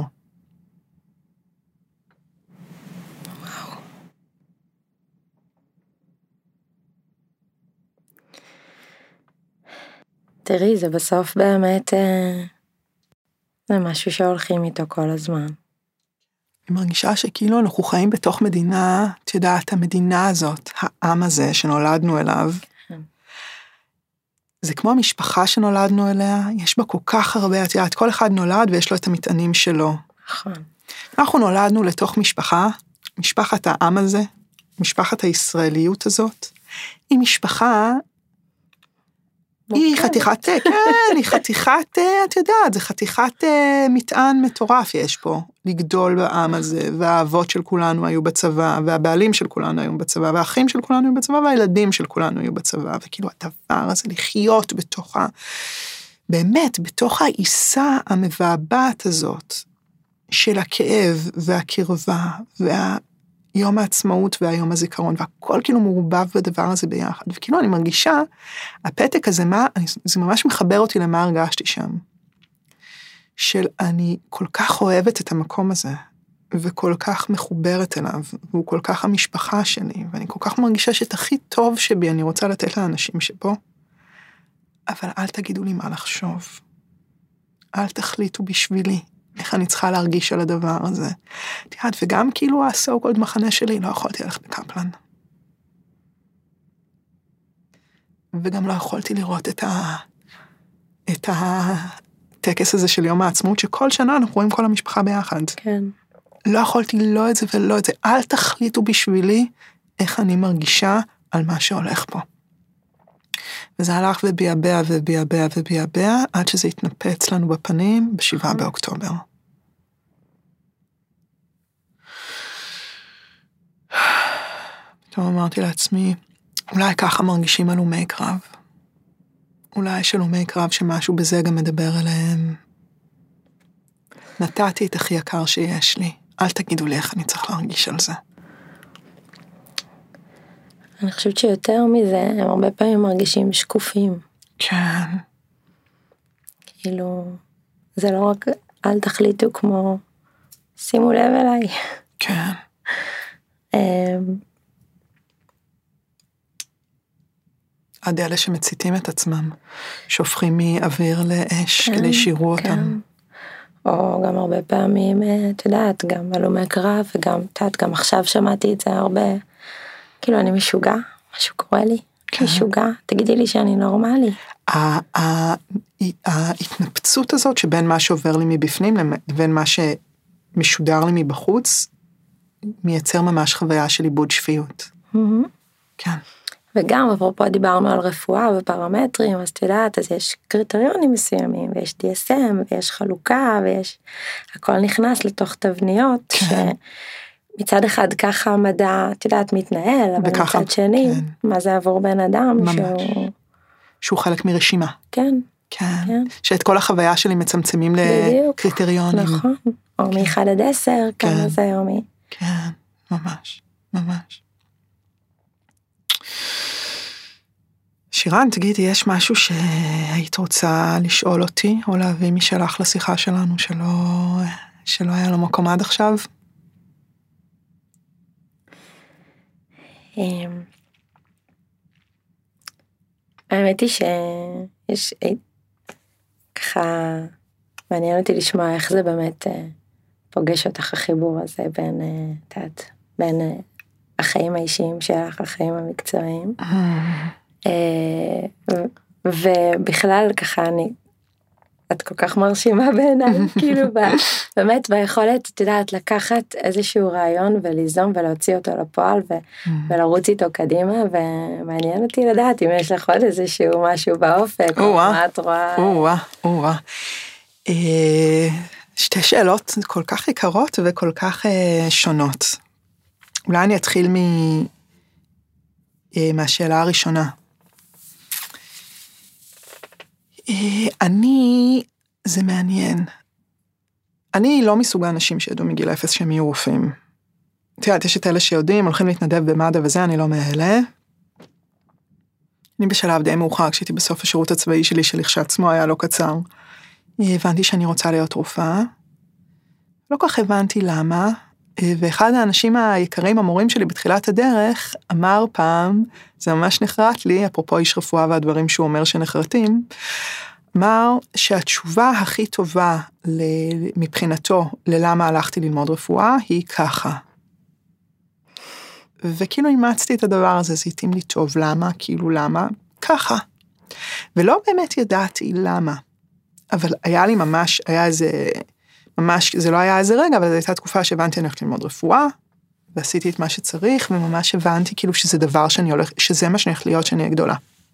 וואו. תראי, זה בסוף באמת, זה משהו שהולכים איתו כל הזמן. אני מרגישה שכאילו אנחנו חיים בתוך מדינה, את יודעת, המדינה הזאת, העם הזה שנולדנו אליו, זה כמו המשפחה שנולדנו אליה, יש בה כל כך הרבה, את יודעת, כל אחד נולד ויש לו את המטענים שלו. נכון. אנחנו נולדנו לתוך משפחה, משפחת העם הזה, משפחת הישראליות הזאת, היא משפחה, היא חתיכת, כן, היא חתיכת, את יודעת, זה חתיכת מטען מטורף יש פה, לגדול בעם הזה, והאבות של כולנו היו בצבא, והבעלים של כולנו היו בצבא, והאחים של כולנו היו בצבא, והילדים של כולנו היו בצבא, וכאילו הדבר הזה לחיות בתוך באמת, בתוך העיסה המבעבעת הזאת, של הכאב והקרבה, והיום העצמאות והיום הזיכרון, והכל כאילו מעורבב בדבר הזה ביחד, וכאילו אני מרגישה, הפתק הזה, זה ממש מחבר אותי למה הרגשתי שם. של אני כל כך אוהבת את המקום הזה, וכל כך מחוברת אליו, והוא כל כך המשפחה שלי, ואני כל כך מרגישה שאת הכי טוב שבי אני רוצה לתת לאנשים שבו, אבל אל תגידו לי מה לחשוב. אל תחליטו בשבילי איך אני צריכה להרגיש על הדבר הזה. תיעד, וגם כאילו הסו-קולד מחנה שלי, לא יכולתי ללכת בקפלן. וגם לא יכולתי לראות את הטקס הזה של יום העצמאות, שכל שנה אנחנו רואים כל המשפחה ביחד. כן. לא יכולתי לא את זה ולא את זה. אל תחליטו בשבילי איך אני מרגישה על מה שהולך פה. וזה הלך וביאבע וביאבע וביאבע, עד שזה התנפץ לנו בפנים ב7 באוקטובר. פתאום אמרתי לעצמי, אולי ככה מרגישים הלומי קרב. אולי יש הלומי קרב שמשהו בזה גם מדבר אליהם. נתתי את הכי יקר שיש לי. אל תגידו לי איך אני צריך להרגיש על זה. אני חושבת שיותר מזה, הם הרבה פעמים מרגישים שקופים. כן. כאילו, זה לא רק, אל תחליטו כמו, שימו לב אליי. כן. עד אלה שמציתים את עצמם, שופכים מאוויר לאש כדי שירו אותם. או גם הרבה פעמים, את יודעת, גם הלומי קרב, וגם, את יודעת, גם עכשיו שמעתי את זה הרבה, כאילו אני משוגע, משהו קורה לי, משוגע, תגידי לי שאני נורמלי. ההתנפצות הזאת שבין מה שעובר לי מבפנים לבין מה שמשודר לי מבחוץ, מייצר ממש חוויה של איבוד שפיות. כן. וגם, אפרופו דיברנו על רפואה ופרמטרים, אז את יודעת, אז יש קריטריונים מסוימים, ויש DSM, ויש חלוקה, ויש, הכל נכנס לתוך תבניות, כן. מצד אחד ככה המדע, את יודעת, מתנהל, אבל וככה, מצד שני, כן. מה זה עבור בן אדם? ממש. שהוא חלק מרשימה. כן. כן. כן. שאת כל החוויה שלי מצמצמים לקריטריונים. נכון. או כן. מ1 עד 10, כן. כמה זה יומי. כן, ממש, ממש. שירן, תגידי, יש משהו שהיית רוצה לשאול אותי, או להביא משלך לשיחה שלנו, שלא היה לו מקום עד עכשיו? האמת היא שיש ככה, מעניין אותי לשמוע איך זה באמת פוגש אותך החיבור הזה בין החיים האישיים שלך, החיים המקצועיים. ובכלל ככה את כל כך מרשימה בעיניי, כאילו באמת ביכולת, את יודעת, לקחת איזשהו רעיון וליזום ולהוציא אותו לפועל ולרוץ איתו קדימה, ומעניין אותי לדעת אם יש לך עוד איזשהו משהו באופק, או מה את רואה. שתי שאלות כל כך יקרות וכל כך שונות. אולי אני אתחיל מהשאלה הראשונה. זה מעניין. אני לא מסוג האנשים שידעו מגיל 0 שהם יהיו רופאים. תראה, יש את אלה שיודעים, הולכים להתנדב במד"א וזה, אני לא מאלה. אני בשלב די מאוחר, כשהייתי בסוף השירות הצבאי שלי, שלכשעצמו היה לא קצר. הבנתי שאני רוצה להיות רופאה. לא כך הבנתי למה, ואחד האנשים היקרים, המורים שלי בתחילת הדרך, אמר פעם, זה ממש נחרט לי, אפרופו איש רפואה והדברים שהוא אומר שנחרטים, אמר שהתשובה הכי טובה מבחינתו ללמה הלכתי ללמוד רפואה, היא ככה. וכאילו אימצתי את הדבר הזה, זה התאים לי טוב, למה? כאילו למה? ככה. ולא באמת ידעתי למה. אבל היה לי ממש, זה לא היה איזה רגע, אבל זו הייתה תקופה שהבנתי אני הולכת ללמוד רפואה, ועשיתי את מה שצריך, וממש הבנתי כאילו שזה דבר שזה מה שאני הולכת להיות שאני אהיה גדולה.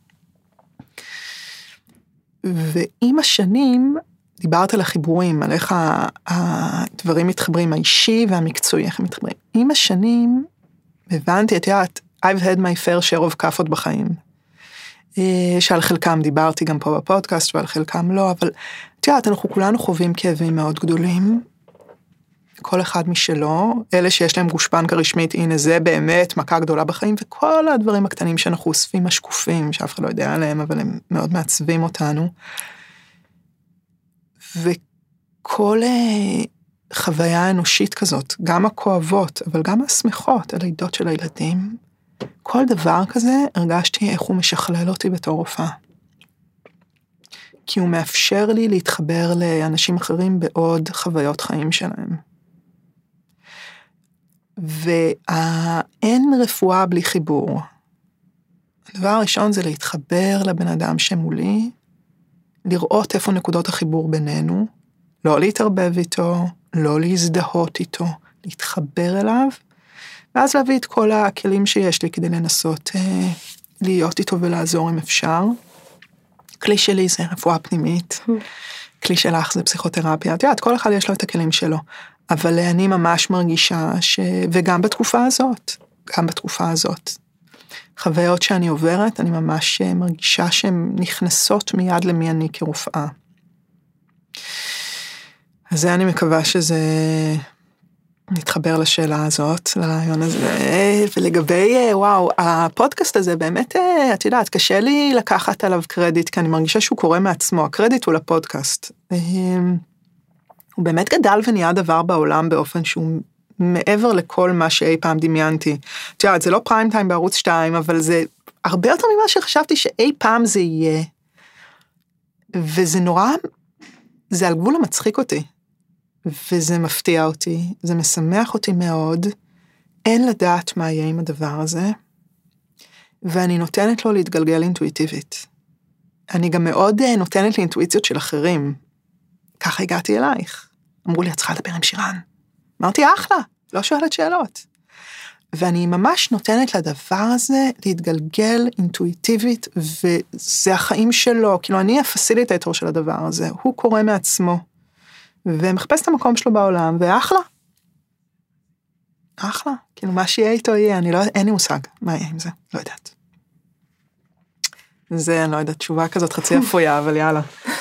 ועם השנים, דיברת על החיבורים, על איך הדברים מתחברים, האישי והמקצועי, איך הם מתחברים. עם השנים, הבנתי, את יודעת, I've had my fair share of כאפות בחיים. שעל חלקם דיברתי גם פה בפודקאסט, ועל חלקם לא, אבל את יודעת, אנחנו כולנו חווים כאבים מאוד גדולים, כל אחד משלו, אלה שיש להם גושפנקה רשמית, הנה זה באמת מכה גדולה בחיים, וכל הדברים הקטנים שאנחנו אוספים השקופים, שאף אחד לא יודע עליהם, אבל הם מאוד מעצבים אותנו. כל חוויה אנושית כזאת, גם הכואבות, אבל גם השמחות, הלידות של הילדים, כל דבר כזה הרגשתי איך הוא משכלל אותי בתור רופאה. כי הוא מאפשר לי להתחבר לאנשים אחרים בעוד חוויות חיים שלהם. ואין רפואה בלי חיבור. הדבר הראשון זה להתחבר לבן אדם שמולי, לראות איפה נקודות החיבור בינינו, לא להתערבב איתו, לא להזדהות איתו, להתחבר אליו, ואז להביא את כל הכלים שיש לי כדי לנסות להיות איתו ולעזור אם אפשר. כלי שלי זה רפואה פנימית, כלי שלך זה פסיכותרפיה, את יודעת, כל אחד יש לו את הכלים שלו, אבל אני ממש מרגישה וגם בתקופה הזאת, חוויות שאני עוברת, אני ממש מרגישה שהן נכנסות מיד למי אני כרופאה. אז זה אני מקווה שזה נתחבר לשאלה הזאת, לרעיון הזה, ולגבי, וואו, הפודקאסט הזה באמת, את יודעת, קשה לי לקחת עליו קרדיט, כי אני מרגישה שהוא קורא מעצמו, הקרדיט הוא לפודקאסט. הוא באמת גדל ונהיה דבר בעולם באופן שהוא מעבר לכל מה שאי פעם דמיינתי. את יודעת, זה לא פריים טיים בערוץ 2, אבל זה הרבה יותר ממה שחשבתי שאי פעם זה יהיה. וזה נורא, זה על גבול המצחיק אותי. וזה מפתיע אותי, זה משמח אותי מאוד, אין לדעת מה יהיה עם הדבר הזה, ואני נותנת לו להתגלגל אינטואיטיבית. אני גם מאוד נותנת לאינטואיציות של אחרים. ככה הגעתי אלייך. אמרו לי, את צריכה לדבר עם שירן. אמרתי, אחלה, לא שואלת שאלות. ואני ממש נותנת לדבר הזה להתגלגל אינטואיטיבית, וזה החיים שלו, כאילו אני הפסיליטטור של הדבר הזה, הוא קורא מעצמו. ומחפש את המקום שלו בעולם, ואחלה. אחלה. כאילו, מה שיהיה איתו יהיה, אין לי מושג מה יהיה עם זה, לא יודעת. זה, אני לא יודעת, תשובה כזאת חצי אפויה, אבל יאללה.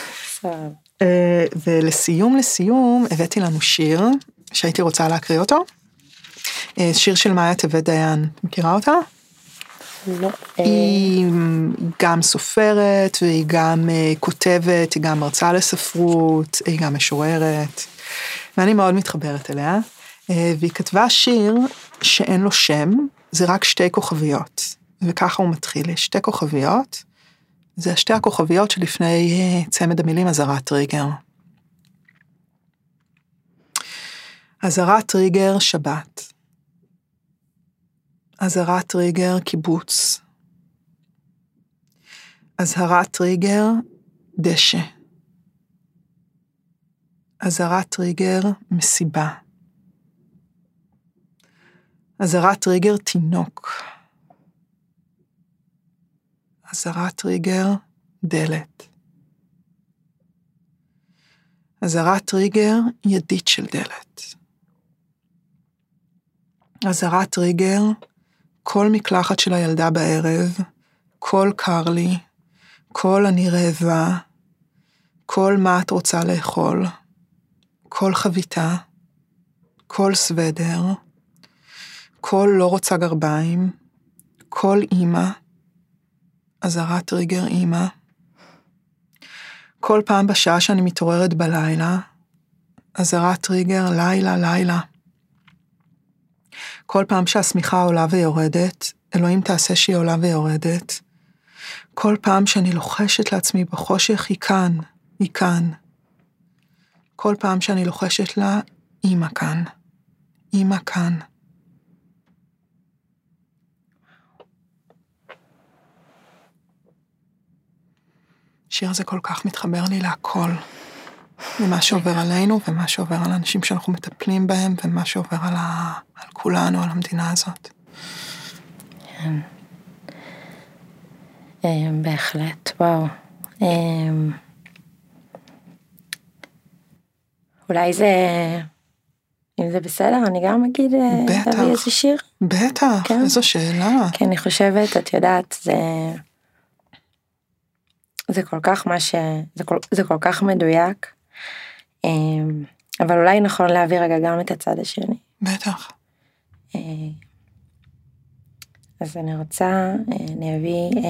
ולסיום, הבאתי לנו שיר, שהייתי רוצה להקריא אותו. שיר של מאיה טבת דיין. מכירה אותה? לא. היא גם סופרת, והיא גם כותבת, היא גם מרצה לספרות, היא גם משוררת, ואני מאוד מתחברת אליה, והיא כתבה שיר שאין לו שם, זה רק 2 כוכביות, וככה הוא מתחיל, 2 כוכביות, זה 2 הכוכביות שלפני צמד המילים אזהרת טריגר. אזהרת טריגר שבת. אזהרת טריגר קיבוץ. אזהרת טריגר דשא. אזהרת טריגר מסיבה. אזהרת טריגר תינוק. אזהרת טריגר דלת. אזהרת טריגר ידית של דלת. אזהרת טריגר כל מקלחת של הילדה בערב, כל קר לי, כל אני רעבה, כל מה את רוצה לאכול, כל חביתה, כל סוודר, כל לא רוצה גרביים, כל אימא, אזהרת טריגר אימא, כל פעם בשעה שאני מתעוררת בלילה, אזהרת טריגר לילה, כל פעם שהשמיכה עולה ויורדת, אלוהים תעשה שהיא עולה ויורדת. כל פעם שאני לוחשת לעצמי בחושך, היא כאן. כל פעם שאני לוחשת לה, אמא כאן. השיר הזה כל כך מתחבר לי להכל. ממה שעובר עלינו, ומה שעובר על האנשים שאנחנו מטפלים בהם, ומה שעובר על כולנו, על המדינה הזאת. בהחלט, וואו. אולי זה, אם זה בסדר, אני גם אגיד, להביא איזה שיר? בטח, איזו שאלה. כי אני חושבת, את יודעת, זה כל כך זה כל כך מדויק, אבל אולי נכון להביא רגע גם את הצד השני. בטח. אז אני אביא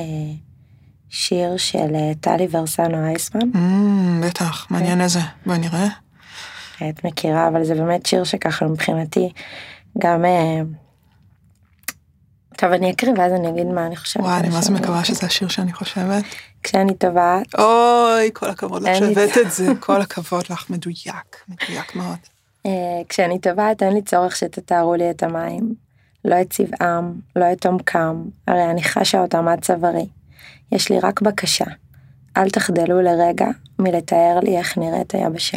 שיר של טלי ורסנו אייסמן. בטח, מעניין איזה, בואי נראה. את מכירה, אבל זה באמת שיר שככה מבחינתי, גם, טוב, אני אקריא ואז אני אגיד מה אני חושבת. וואי, אני מה זה מקווה שזה השיר שאני חושבת. כשאני טובעת. אוי, כל הכבוד לך שהבאת את זה, כל הכבוד לך, מדויק מאוד. כשאני טובעת, אין לי צורך שתתארו לי את המים, לא את צבעם, לא את עומקם, הרי אני חשה אותם עד צווארי. יש לי רק בקשה, אל תחדלו לרגע מלתאר לי איך נראית היבשה.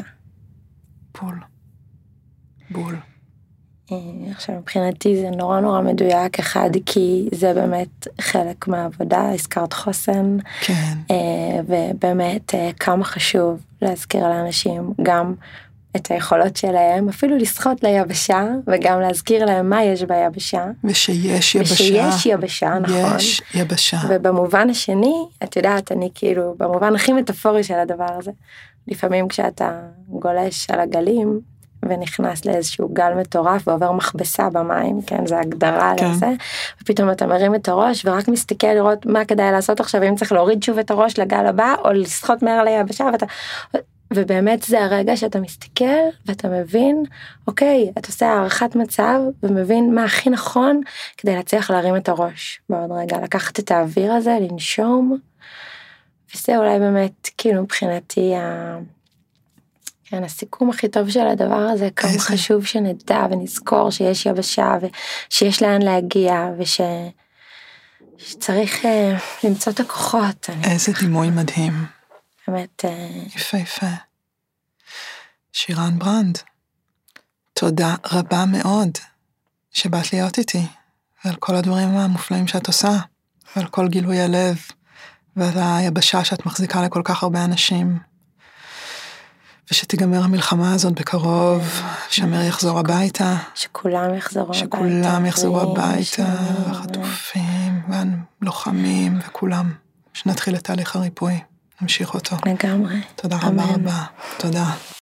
בול. עכשיו מבחינתי זה נורא נורא מדויק, אחד כי זה באמת חלק מהעבודה, הזכרת חוסן, כן. ובאמת כמה חשוב להזכיר לאנשים גם את היכולות שלהם, אפילו לשחות ליבשה, וגם להזכיר להם מה יש ביבשה. ושיש יבשה. ושיש יבשה, נכון. יש יבשה. ובמובן השני, את יודעת, אני כאילו, במובן הכי מטאפורי של הדבר הזה, לפעמים כשאתה גולש על הגלים, ונכנס לאיזשהו גל מטורף, ועובר מכבסה במים, כן, זה הגדרה כן. לזה, ופתאום אתה מרים את הראש, ורק מסתכל לראות מה כדאי לעשות עכשיו, אם צריך להוריד שוב את הראש לגל הבא, או לשחות מהר ליבשה, ובאמת זה הרגע שאתה מסתכל, ואתה מבין, אוקיי, אתה עושה הערכת מצב, ומבין מה הכי נכון, כדי להצליח להרים את הראש, בעוד רגע, לקחת את האוויר הזה, לנשום, וזה אולי באמת, כאילו מבחינתי, כן, הסיכום הכי טוב של הדבר הזה, כמה חשוב שנדע ונזכור שיש יבשה, ושיש לאן להגיע, שצריך למצוא את הכוחות. איזה דימוי מדהים. באמת. יפה. שירן ברנד, תודה רבה מאוד שבאת להיות איתי, ועל כל הדברים המופלאים שאת עושה, ועל כל גילוי הלב, ועל היבשה שאת מחזיקה לכל כך הרבה אנשים, ושתיגמר המלחמה הזאת בקרוב, שאמיר יחזור הביתה. שכולם יחזרו הביתה. שכולם יחזרו הביתה, החטופים, והלוחמים, וכולם. שנתחיל את תהליך הריפוי. נמשיך אותו. לגמרי. תודה רבה. תודה.